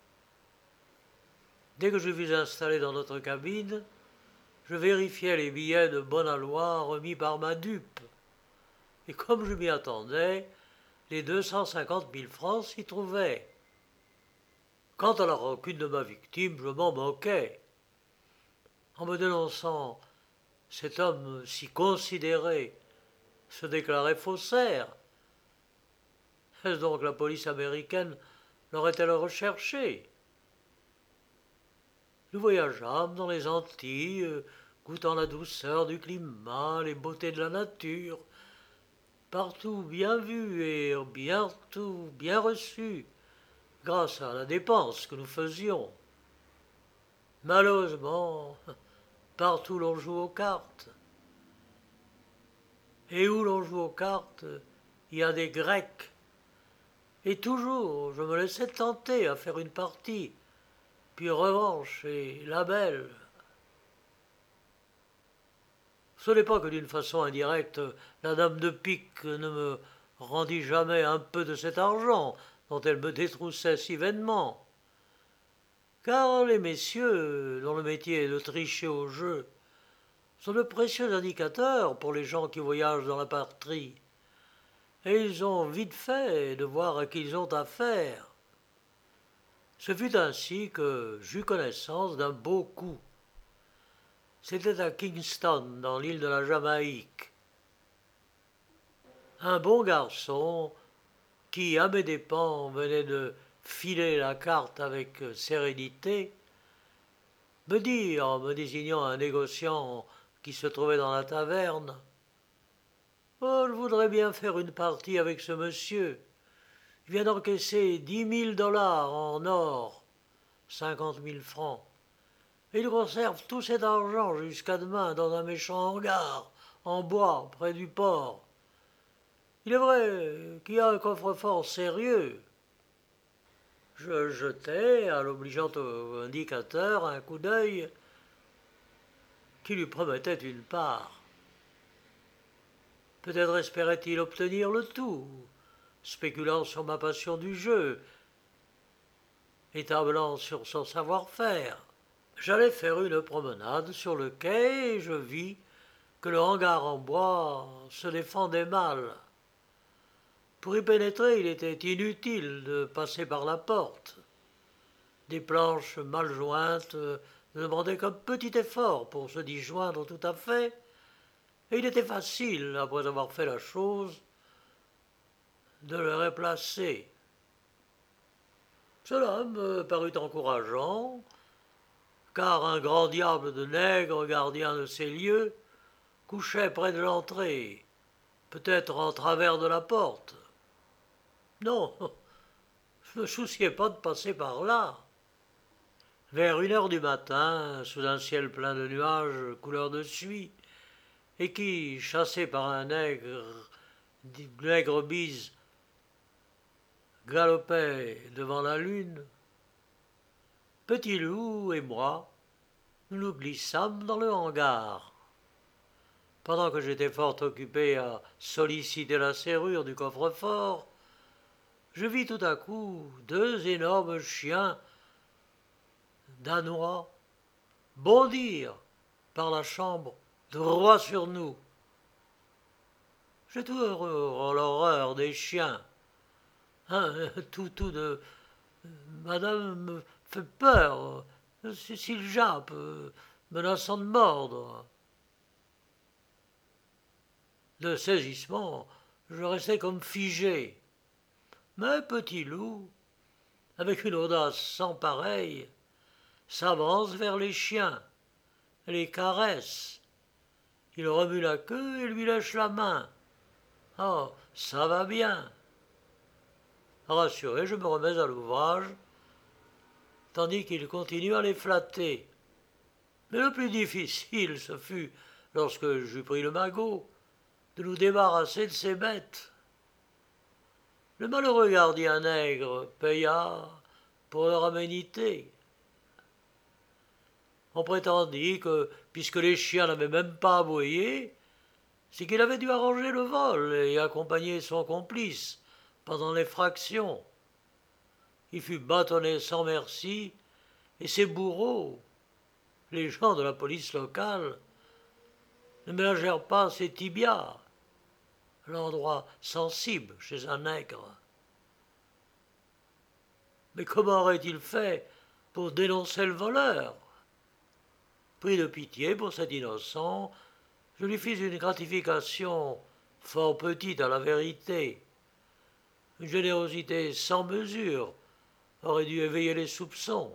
Dès que je fus installé dans notre cabine, je vérifiai les billets de bonne aloi remis par ma dupe. Et comme je m'y attendais, les deux cent cinquante mille francs s'y trouvaient. Quant à la rancune de ma victime, je m'en moquais. En me dénonçant, cet homme si considéré se déclarait faussaire. Est-ce donc la police américaine l'aurait-elle recherché? Nous voyageâmes dans les Antilles, goûtant la douceur du climat, les beautés de la nature, partout bien vu et bientôt bien reçu, grâce à la dépense que nous faisions. Malheureusement, partout l'on joue aux cartes. Et où l'on joue aux cartes, il y a des Grecs. Et toujours, je me laissais tenter à faire une partie, puis revanche et la belle. Ce n'est pas que d'une façon indirecte, la dame de pique ne me rendit jamais un peu de cet argent dont elle me détroussait si vainement. Car les messieurs, dont le métier est de tricher au jeu, sont de précieux indicateurs pour les gens qui voyagent dans la patrie. Et ils ont vite fait de voir à qui ils ont affaire. Ce fut ainsi que j'eus connaissance d'un beau coup. C'était à Kingston, dans l'île de la Jamaïque. Un bon garçon qui, à mes dépens, venait de filer la carte avec sérénité, me dit, en me désignant un négociant qui se trouvait dans la taverne, « Oh, je voudrais bien faire une partie avec ce monsieur. Il vient d'encaisser dix mille dollars en or, cinquante mille francs. Et il conserve tout cet argent jusqu'à demain dans un méchant hangar, en bois, près du port. Il est vrai qu'il y a un coffre-fort sérieux. » Je jetai à l'obligeant indicateur un coup d'œil qui lui promettait une part. Peut-être espérait-il obtenir le tout, spéculant sur ma passion du jeu, établant sur son savoir-faire. J'allais faire une promenade sur le quai et je vis que le hangar en bois se défendait mal. Pour y pénétrer, il était inutile de passer par la porte. Des planches mal jointes ne demandaient qu'un petit effort pour se disjoindre tout à fait, et il était facile, après avoir fait la chose, de le replacer. Cela me parut encourageant, car un grand diable de nègre, gardien de ces lieux, couchait près de l'entrée, peut-être en travers de la porte. Non, je ne me souciais pas de passer par là. Vers une heure du matin, sous un ciel plein de nuages couleur de suie, et qui, chassé par un nègre, nègre bise, galopait devant la lune, Petit Loup et moi, nous nous glissâmes dans le hangar. Pendant que j'étais fort occupé à solliciter la serrure du coffre-fort, je vis tout à coup deux énormes chiens danois bondir par la chambre droit sur nous. J'ai tout l'horreur des chiens. Hein, tout, tout de... Madame me fait peur. S'il jappe, menaçant de mordre. De saisissement, je restais comme figé. Mais Petit Loup, avec une audace sans pareille, s'avance vers les chiens, les caresse. Il remue la queue et lui lèche la main. Oh, ça va bien. Rassuré, je me remets à l'ouvrage, tandis qu'il continue à les flatter. Mais le plus difficile, ce fut, lorsque j'eus pris le magot, de nous débarrasser de ces bêtes. Le malheureux gardien nègre paya pour leur aménité. On prétendit que, puisque les chiens n'avaient même pas aboyé, c'est qu'il avait dû arranger le vol et accompagner son complice pendant l'effraction. Il fut bâtonné sans merci, et ses bourreaux, les gens de la police locale, ne ménagèrent pas ses tibias, l'endroit sensible chez un nègre. Mais comment aurait-il fait pour dénoncer le voleur? Pris de pitié pour cet innocent, je lui fis une gratification fort petite à la vérité. Une générosité sans mesure aurait dû éveiller les soupçons.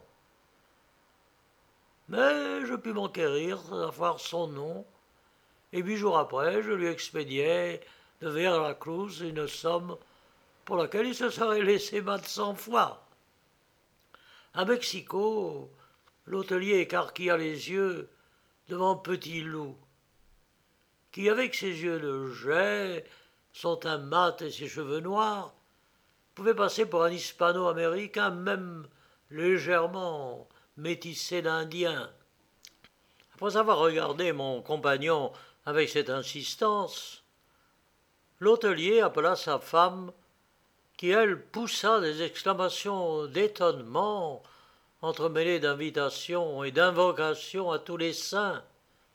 Mais je pus m'enquérir d'avoir son nom, et huit jours après, je lui expédiai de Veracruz une somme pour laquelle il se serait laissé battre cent fois. À Mexico, l'hôtelier écarquilla les yeux devant Petit Loup, qui, avec ses yeux de jet, son teint mat et ses cheveux noirs, pouvait passer pour un hispano-américain, même légèrement métissé d'Indien. Après avoir regardé mon compagnon avec cette insistance, l'hôtelier appela sa femme, qui, elle, poussa des exclamations d'étonnement entremêlées d'invitations et d'invocations à tous les saints.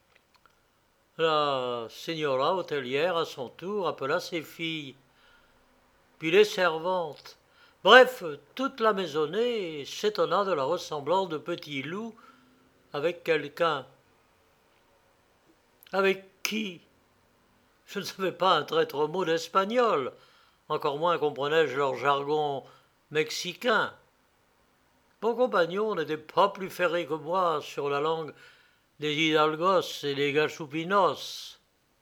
La señora hôtelière, à son tour, appela ses filles, puis les servantes. Bref, toute la maisonnée s'étonna de la ressemblance de Petit Loup avec quelqu'un. Avec qui? Je ne savais pas un traître mot d'espagnol, encore moins comprenais-je leur jargon mexicain. Mon compagnon n'était pas plus ferré que moi sur la langue des hidalgos et des gachupinos.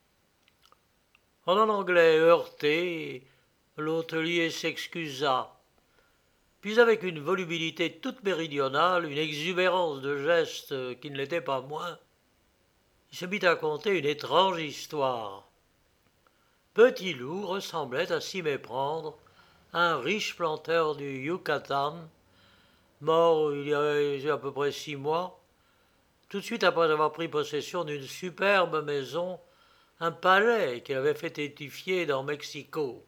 En un anglais heurté, l'hôtelier s'excusa, puis avec une volubilité toute méridionale, une exubérance de gestes qui ne l'était pas moins, il se mit à conter une étrange histoire. Petit Loup ressemblait à s'y méprendre à un riche planteur du Yucatan, mort il y a à peu près six mois, tout de suite après avoir pris possession d'une superbe maison, un palais qu'il avait fait édifier dans Mexico.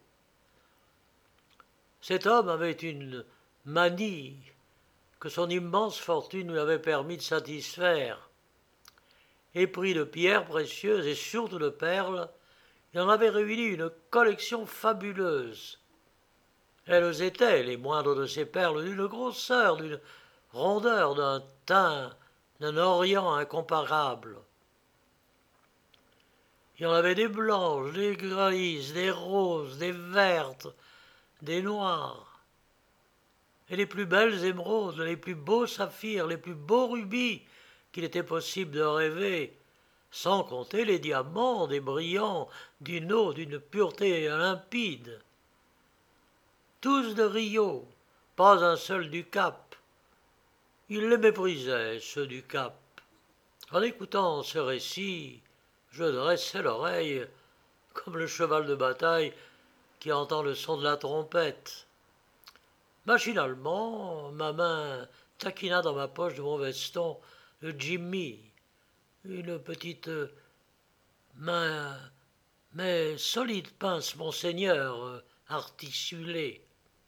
Cet homme avait une manie que son immense fortune lui avait permis de satisfaire. Épris de pierres précieuses et surtout de perles, il en avait réuni une collection fabuleuse. Elles étaient, les moindres de ces perles, d'une grosseur, d'une rondeur, d'un teint, d'un orient incomparable. Il y en avait des blanches, des grises, des roses, des vertes, des noires. Et les plus belles émeraudes, les plus beaux saphirs, les plus beaux rubis qu'il était possible de rêver, sans compter les diamants, des brillants, d'une eau, d'une pureté limpide. Tous de Rio, pas un seul du Cap. Il les méprisait, ceux du Cap. En écoutant ce récit, je dressai l'oreille comme le cheval de bataille qui entend le son de la trompette. Machinalement, ma main taquina dans ma poche de mon veston le Jimmy, une petite main, mais solide pince, monseigneur, articulée.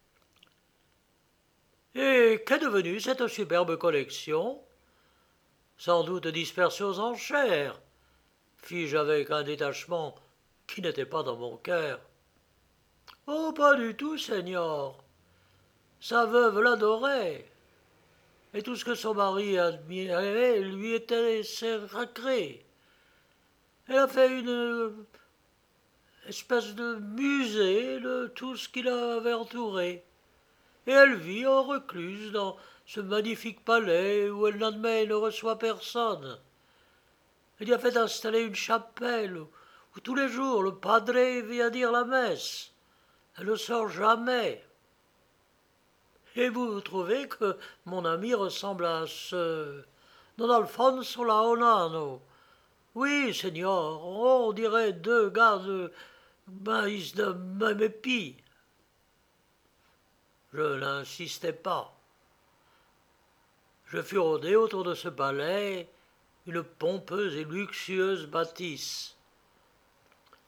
Et qu'est devenue cette superbe collection? Sans doute dispersée aux enchères, fis-je avec un détachement qui n'était pas dans mon cœur. Oh, pas du tout, Seigneur. Sa veuve l'adorait, et tout ce que son mari admirait lui était sacré. Elle a fait une espèce de musée de tout ce qui l'avait entouré, et elle vit en recluse dans ce magnifique palais où elle n'admet et ne reçoit personne. Elle y a fait installer une chapelle où, où tous les jours le padre vient dire la messe. Elle ne sort jamais. Et vous trouvez que mon ami ressemble à ce Don Alfonso Laonano? Oui, Seigneur, on dirait deux gars de maïs de même épi. Je n'insistais pas. Je fus rôdé autour de ce palais, une pompeuse et luxueuse bâtisse.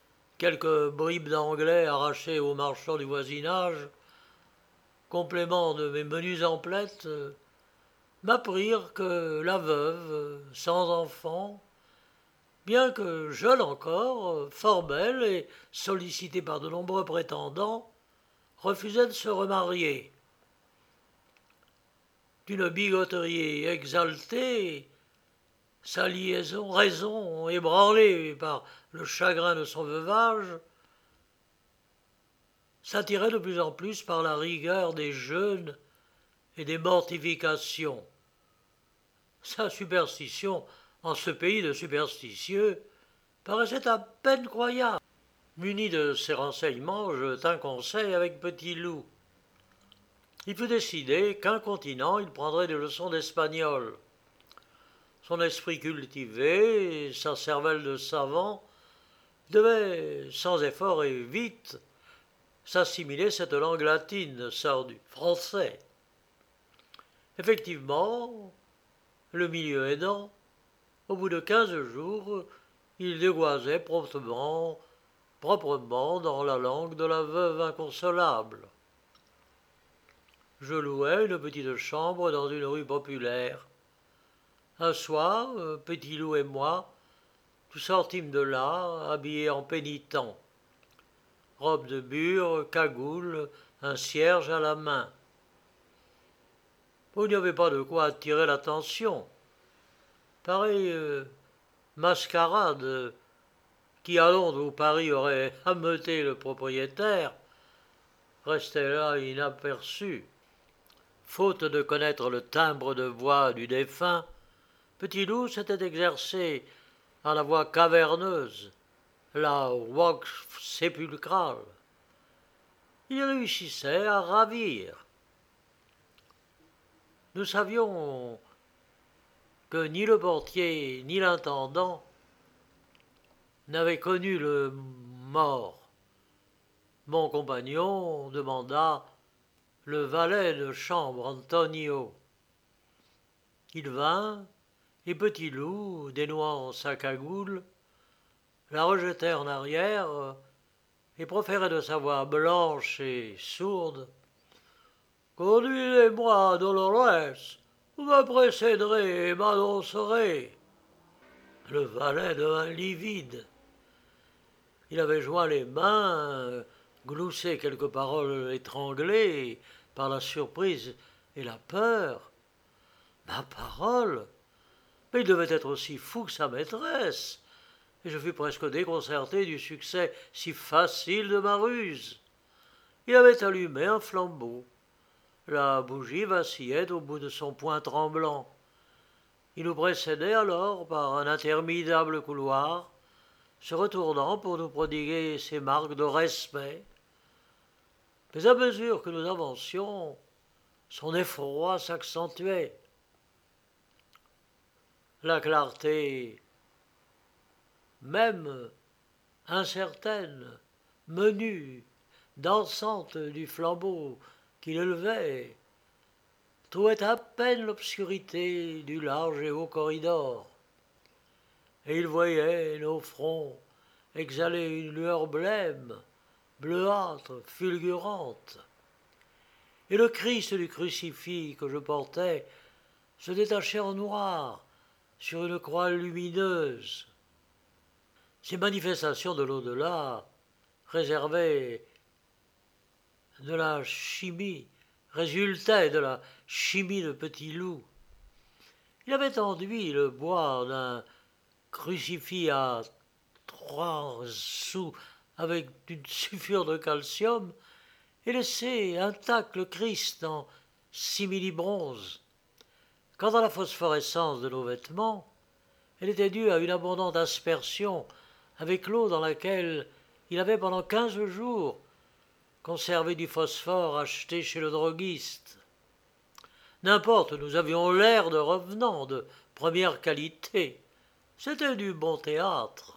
quelques bribes d'anglais arrachées aux marchands du voisinage, complément de mes menus emplettes, m'apprirent que la veuve, sans enfant, bien que jeune encore, fort belle et sollicitée par de nombreux prétendants, refusait de se remarier. D'une bigoterie exaltée, sa liaison, raison ébranlée par le chagrin de son veuvage, s'attirait de plus en plus par la rigueur des jeûnes et des mortifications. Sa superstition, en ce pays de superstitieux, paraissait à peine croyable. Muni de ces renseignements, je tins conseil avec Petit Loup. Il fut décidé qu'incontinent il prendrait des leçons d'espagnol. Son esprit cultivé, sa cervelle de savant, devaient, sans effort et vite, s'assimiler cette langue latine, sort du français. Effectivement, le milieu aidant, au bout de quinze jours, il dégoisait promptement, proprement dans la langue de la veuve inconsolable. Je louai une petite chambre dans une rue populaire. Un soir, Petit Loup et moi, nous sortîmes de là, habillés en pénitents. Robe de bure, cagoule, un cierge à la main. Il n'y avait pas de quoi attirer l'attention. Pareille euh, mascarade euh, qui, à Londres ou Paris, aurait ameuté le propriétaire, restait là inaperçue. Faute de connaître le timbre de voix du défunt, Petit Loup s'était exercé à la voix caverneuse, la voix sépulcrale. Il réussissait à ravir. Nous savions que ni le portier ni l'intendant n'avaient connu le mort. Mon compagnon demanda le valet de chambre Antonio. Il vint, et Petit Loup, dénouant sa cagoule, la rejetait en arrière et proférait de sa voix blanche et sourde « Conduisez-moi, Dolores, vous me précéderez et m'annoncerez. » Le valet devint livide. Il avait joint les mains, gloussé quelques paroles étranglées par la surprise et la peur. Ma parole! Mais il devait être aussi fou que sa maîtresse, et je fus presque déconcerté du succès si facile de ma ruse. Il avait allumé un flambeau. La bougie vacillait au bout de son poing tremblant. Il nous précédait alors par un interminable couloir, se retournant pour nous prodiguer ses marques de respect. Mais à mesure que nous avancions, son effroi s'accentuait. La clarté, même incertaine, menue, dansante du flambeau qu'il élevait, trouvait à peine l'obscurité du large et haut corridor. Et il voyait nos fronts exhaler une lueur blême, bleuâtre, fulgurante. Et le Christ du crucifix que je portais se détachait en noir sur une croix lumineuse. Ces manifestations de l'au-delà réservaient de la chimie, résultaient de la chimie de Petit Loup. Il avait enduit le bois d'un crucifix à trois sous avec une sulfure de calcium et laissé intact le Christ en simili-bronze. Quant à la phosphorescence de nos vêtements, elle était due à une abondante aspersion avec l'eau dans laquelle il avait pendant quinze jours conservé du phosphore acheté chez le droguiste. N'importe, nous avions l'air de revenants de première qualité. C'était du bon théâtre.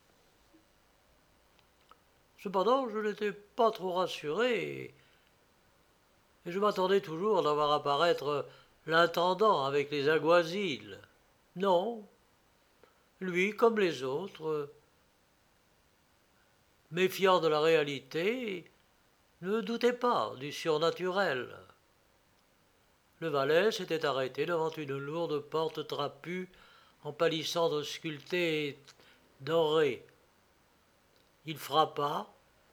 Cependant, je n'étais pas trop rassuré, et je m'attendais toujours d'avoir apparaître l'intendant avec les alguazils. Non, lui, comme les autres, méfiant de la réalité, ne doutait pas du surnaturel. Le valet s'était arrêté devant une lourde porte trapue en palissandre sculptée et dorée. Il frappa,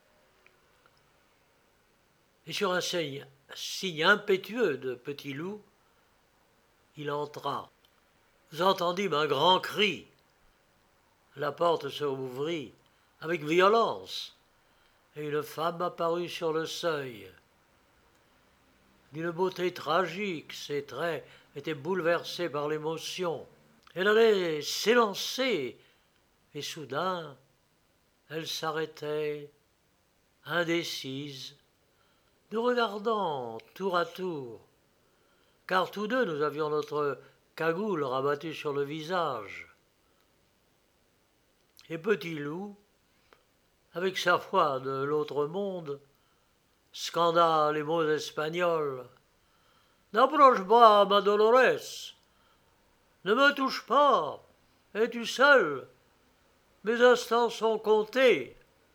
et sur un signe, signe impétueux de Petit Loup, il entra. Nous entendîmes un grand cri. La porte se rouvrit avec violence, et une femme apparut sur le seuil. D'une beauté tragique, ses traits étaient bouleversés par l'émotion. Elle allait s'élancer, et soudain, elle s'arrêtait, indécise, nous regardant tour à tour, car tous deux nous avions notre cagoule rabattue sur le visage. Et Petit Loup, avec sa voix de l'autre monde, scanda les mots espagnols. « N'approche pas, ma Dolores, ne me touche pas, es-tu seul? Mes instants sont comptés. »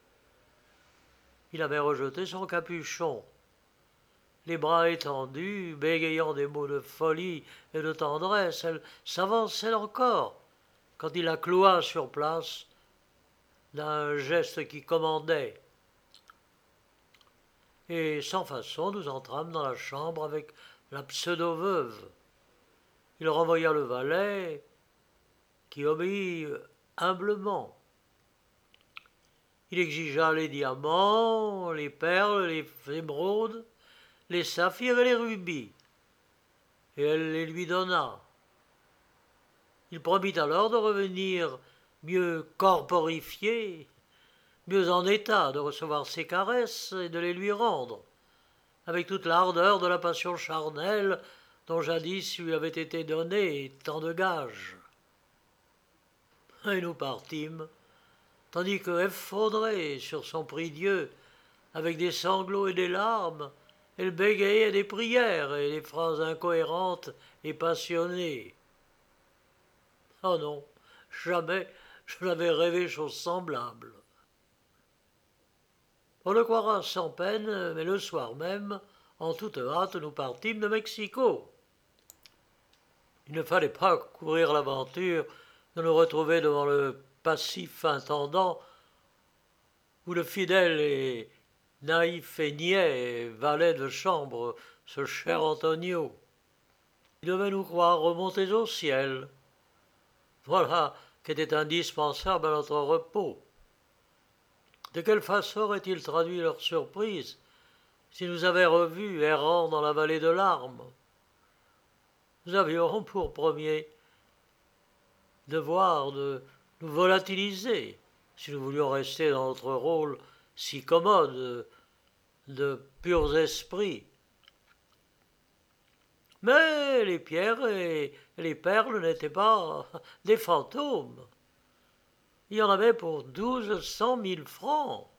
Il avait rejeté son capuchon, les bras étendus, bégayant des mots de folie et de tendresse. Elle s'avançait encore quand il la cloua sur place d'un geste qui commandait. Et sans façon, nous entrâmes dans la chambre avec la pseudo-veuve. Il renvoya le valet, qui obéit humblement. Il exigea les diamants, les perles, les émeraudes, les saphirs et les rubis, et elle les lui donna. Il promit alors de revenir mieux corporifié, mieux en état de recevoir ses caresses et de les lui rendre, avec toute l'ardeur de la passion charnelle dont jadis lui avait été donné tant de gages. Et nous partîmes, tandis que, effondrée sur son prie-dieu, avec des sanglots et des larmes, elle bégayait des prières et des phrases incohérentes et passionnées. Oh non, jamais je n'avais rêvé chose semblable. On le croira sans peine, mais le soir même, en toute hâte, nous partîmes de Mexico. Il ne fallait pas courir l'aventure de nous retrouver devant le passif intendant où le fidèle et naïf et niais valet de chambre, ce cher Antonio. Il devait nous croire remontés au ciel. Voilà qu'était indispensable à notre repos. De quelle façon aurait-il traduit leur surprise s'ils nous avaient revus errant dans la vallée de larmes? Nous avions pour premier devoir de nous volatiliser si nous voulions rester dans notre rôle si commode de purs esprits. Mais les pierres et les perles n'étaient pas des fantômes. Il y en avait pour douze cent mille francs.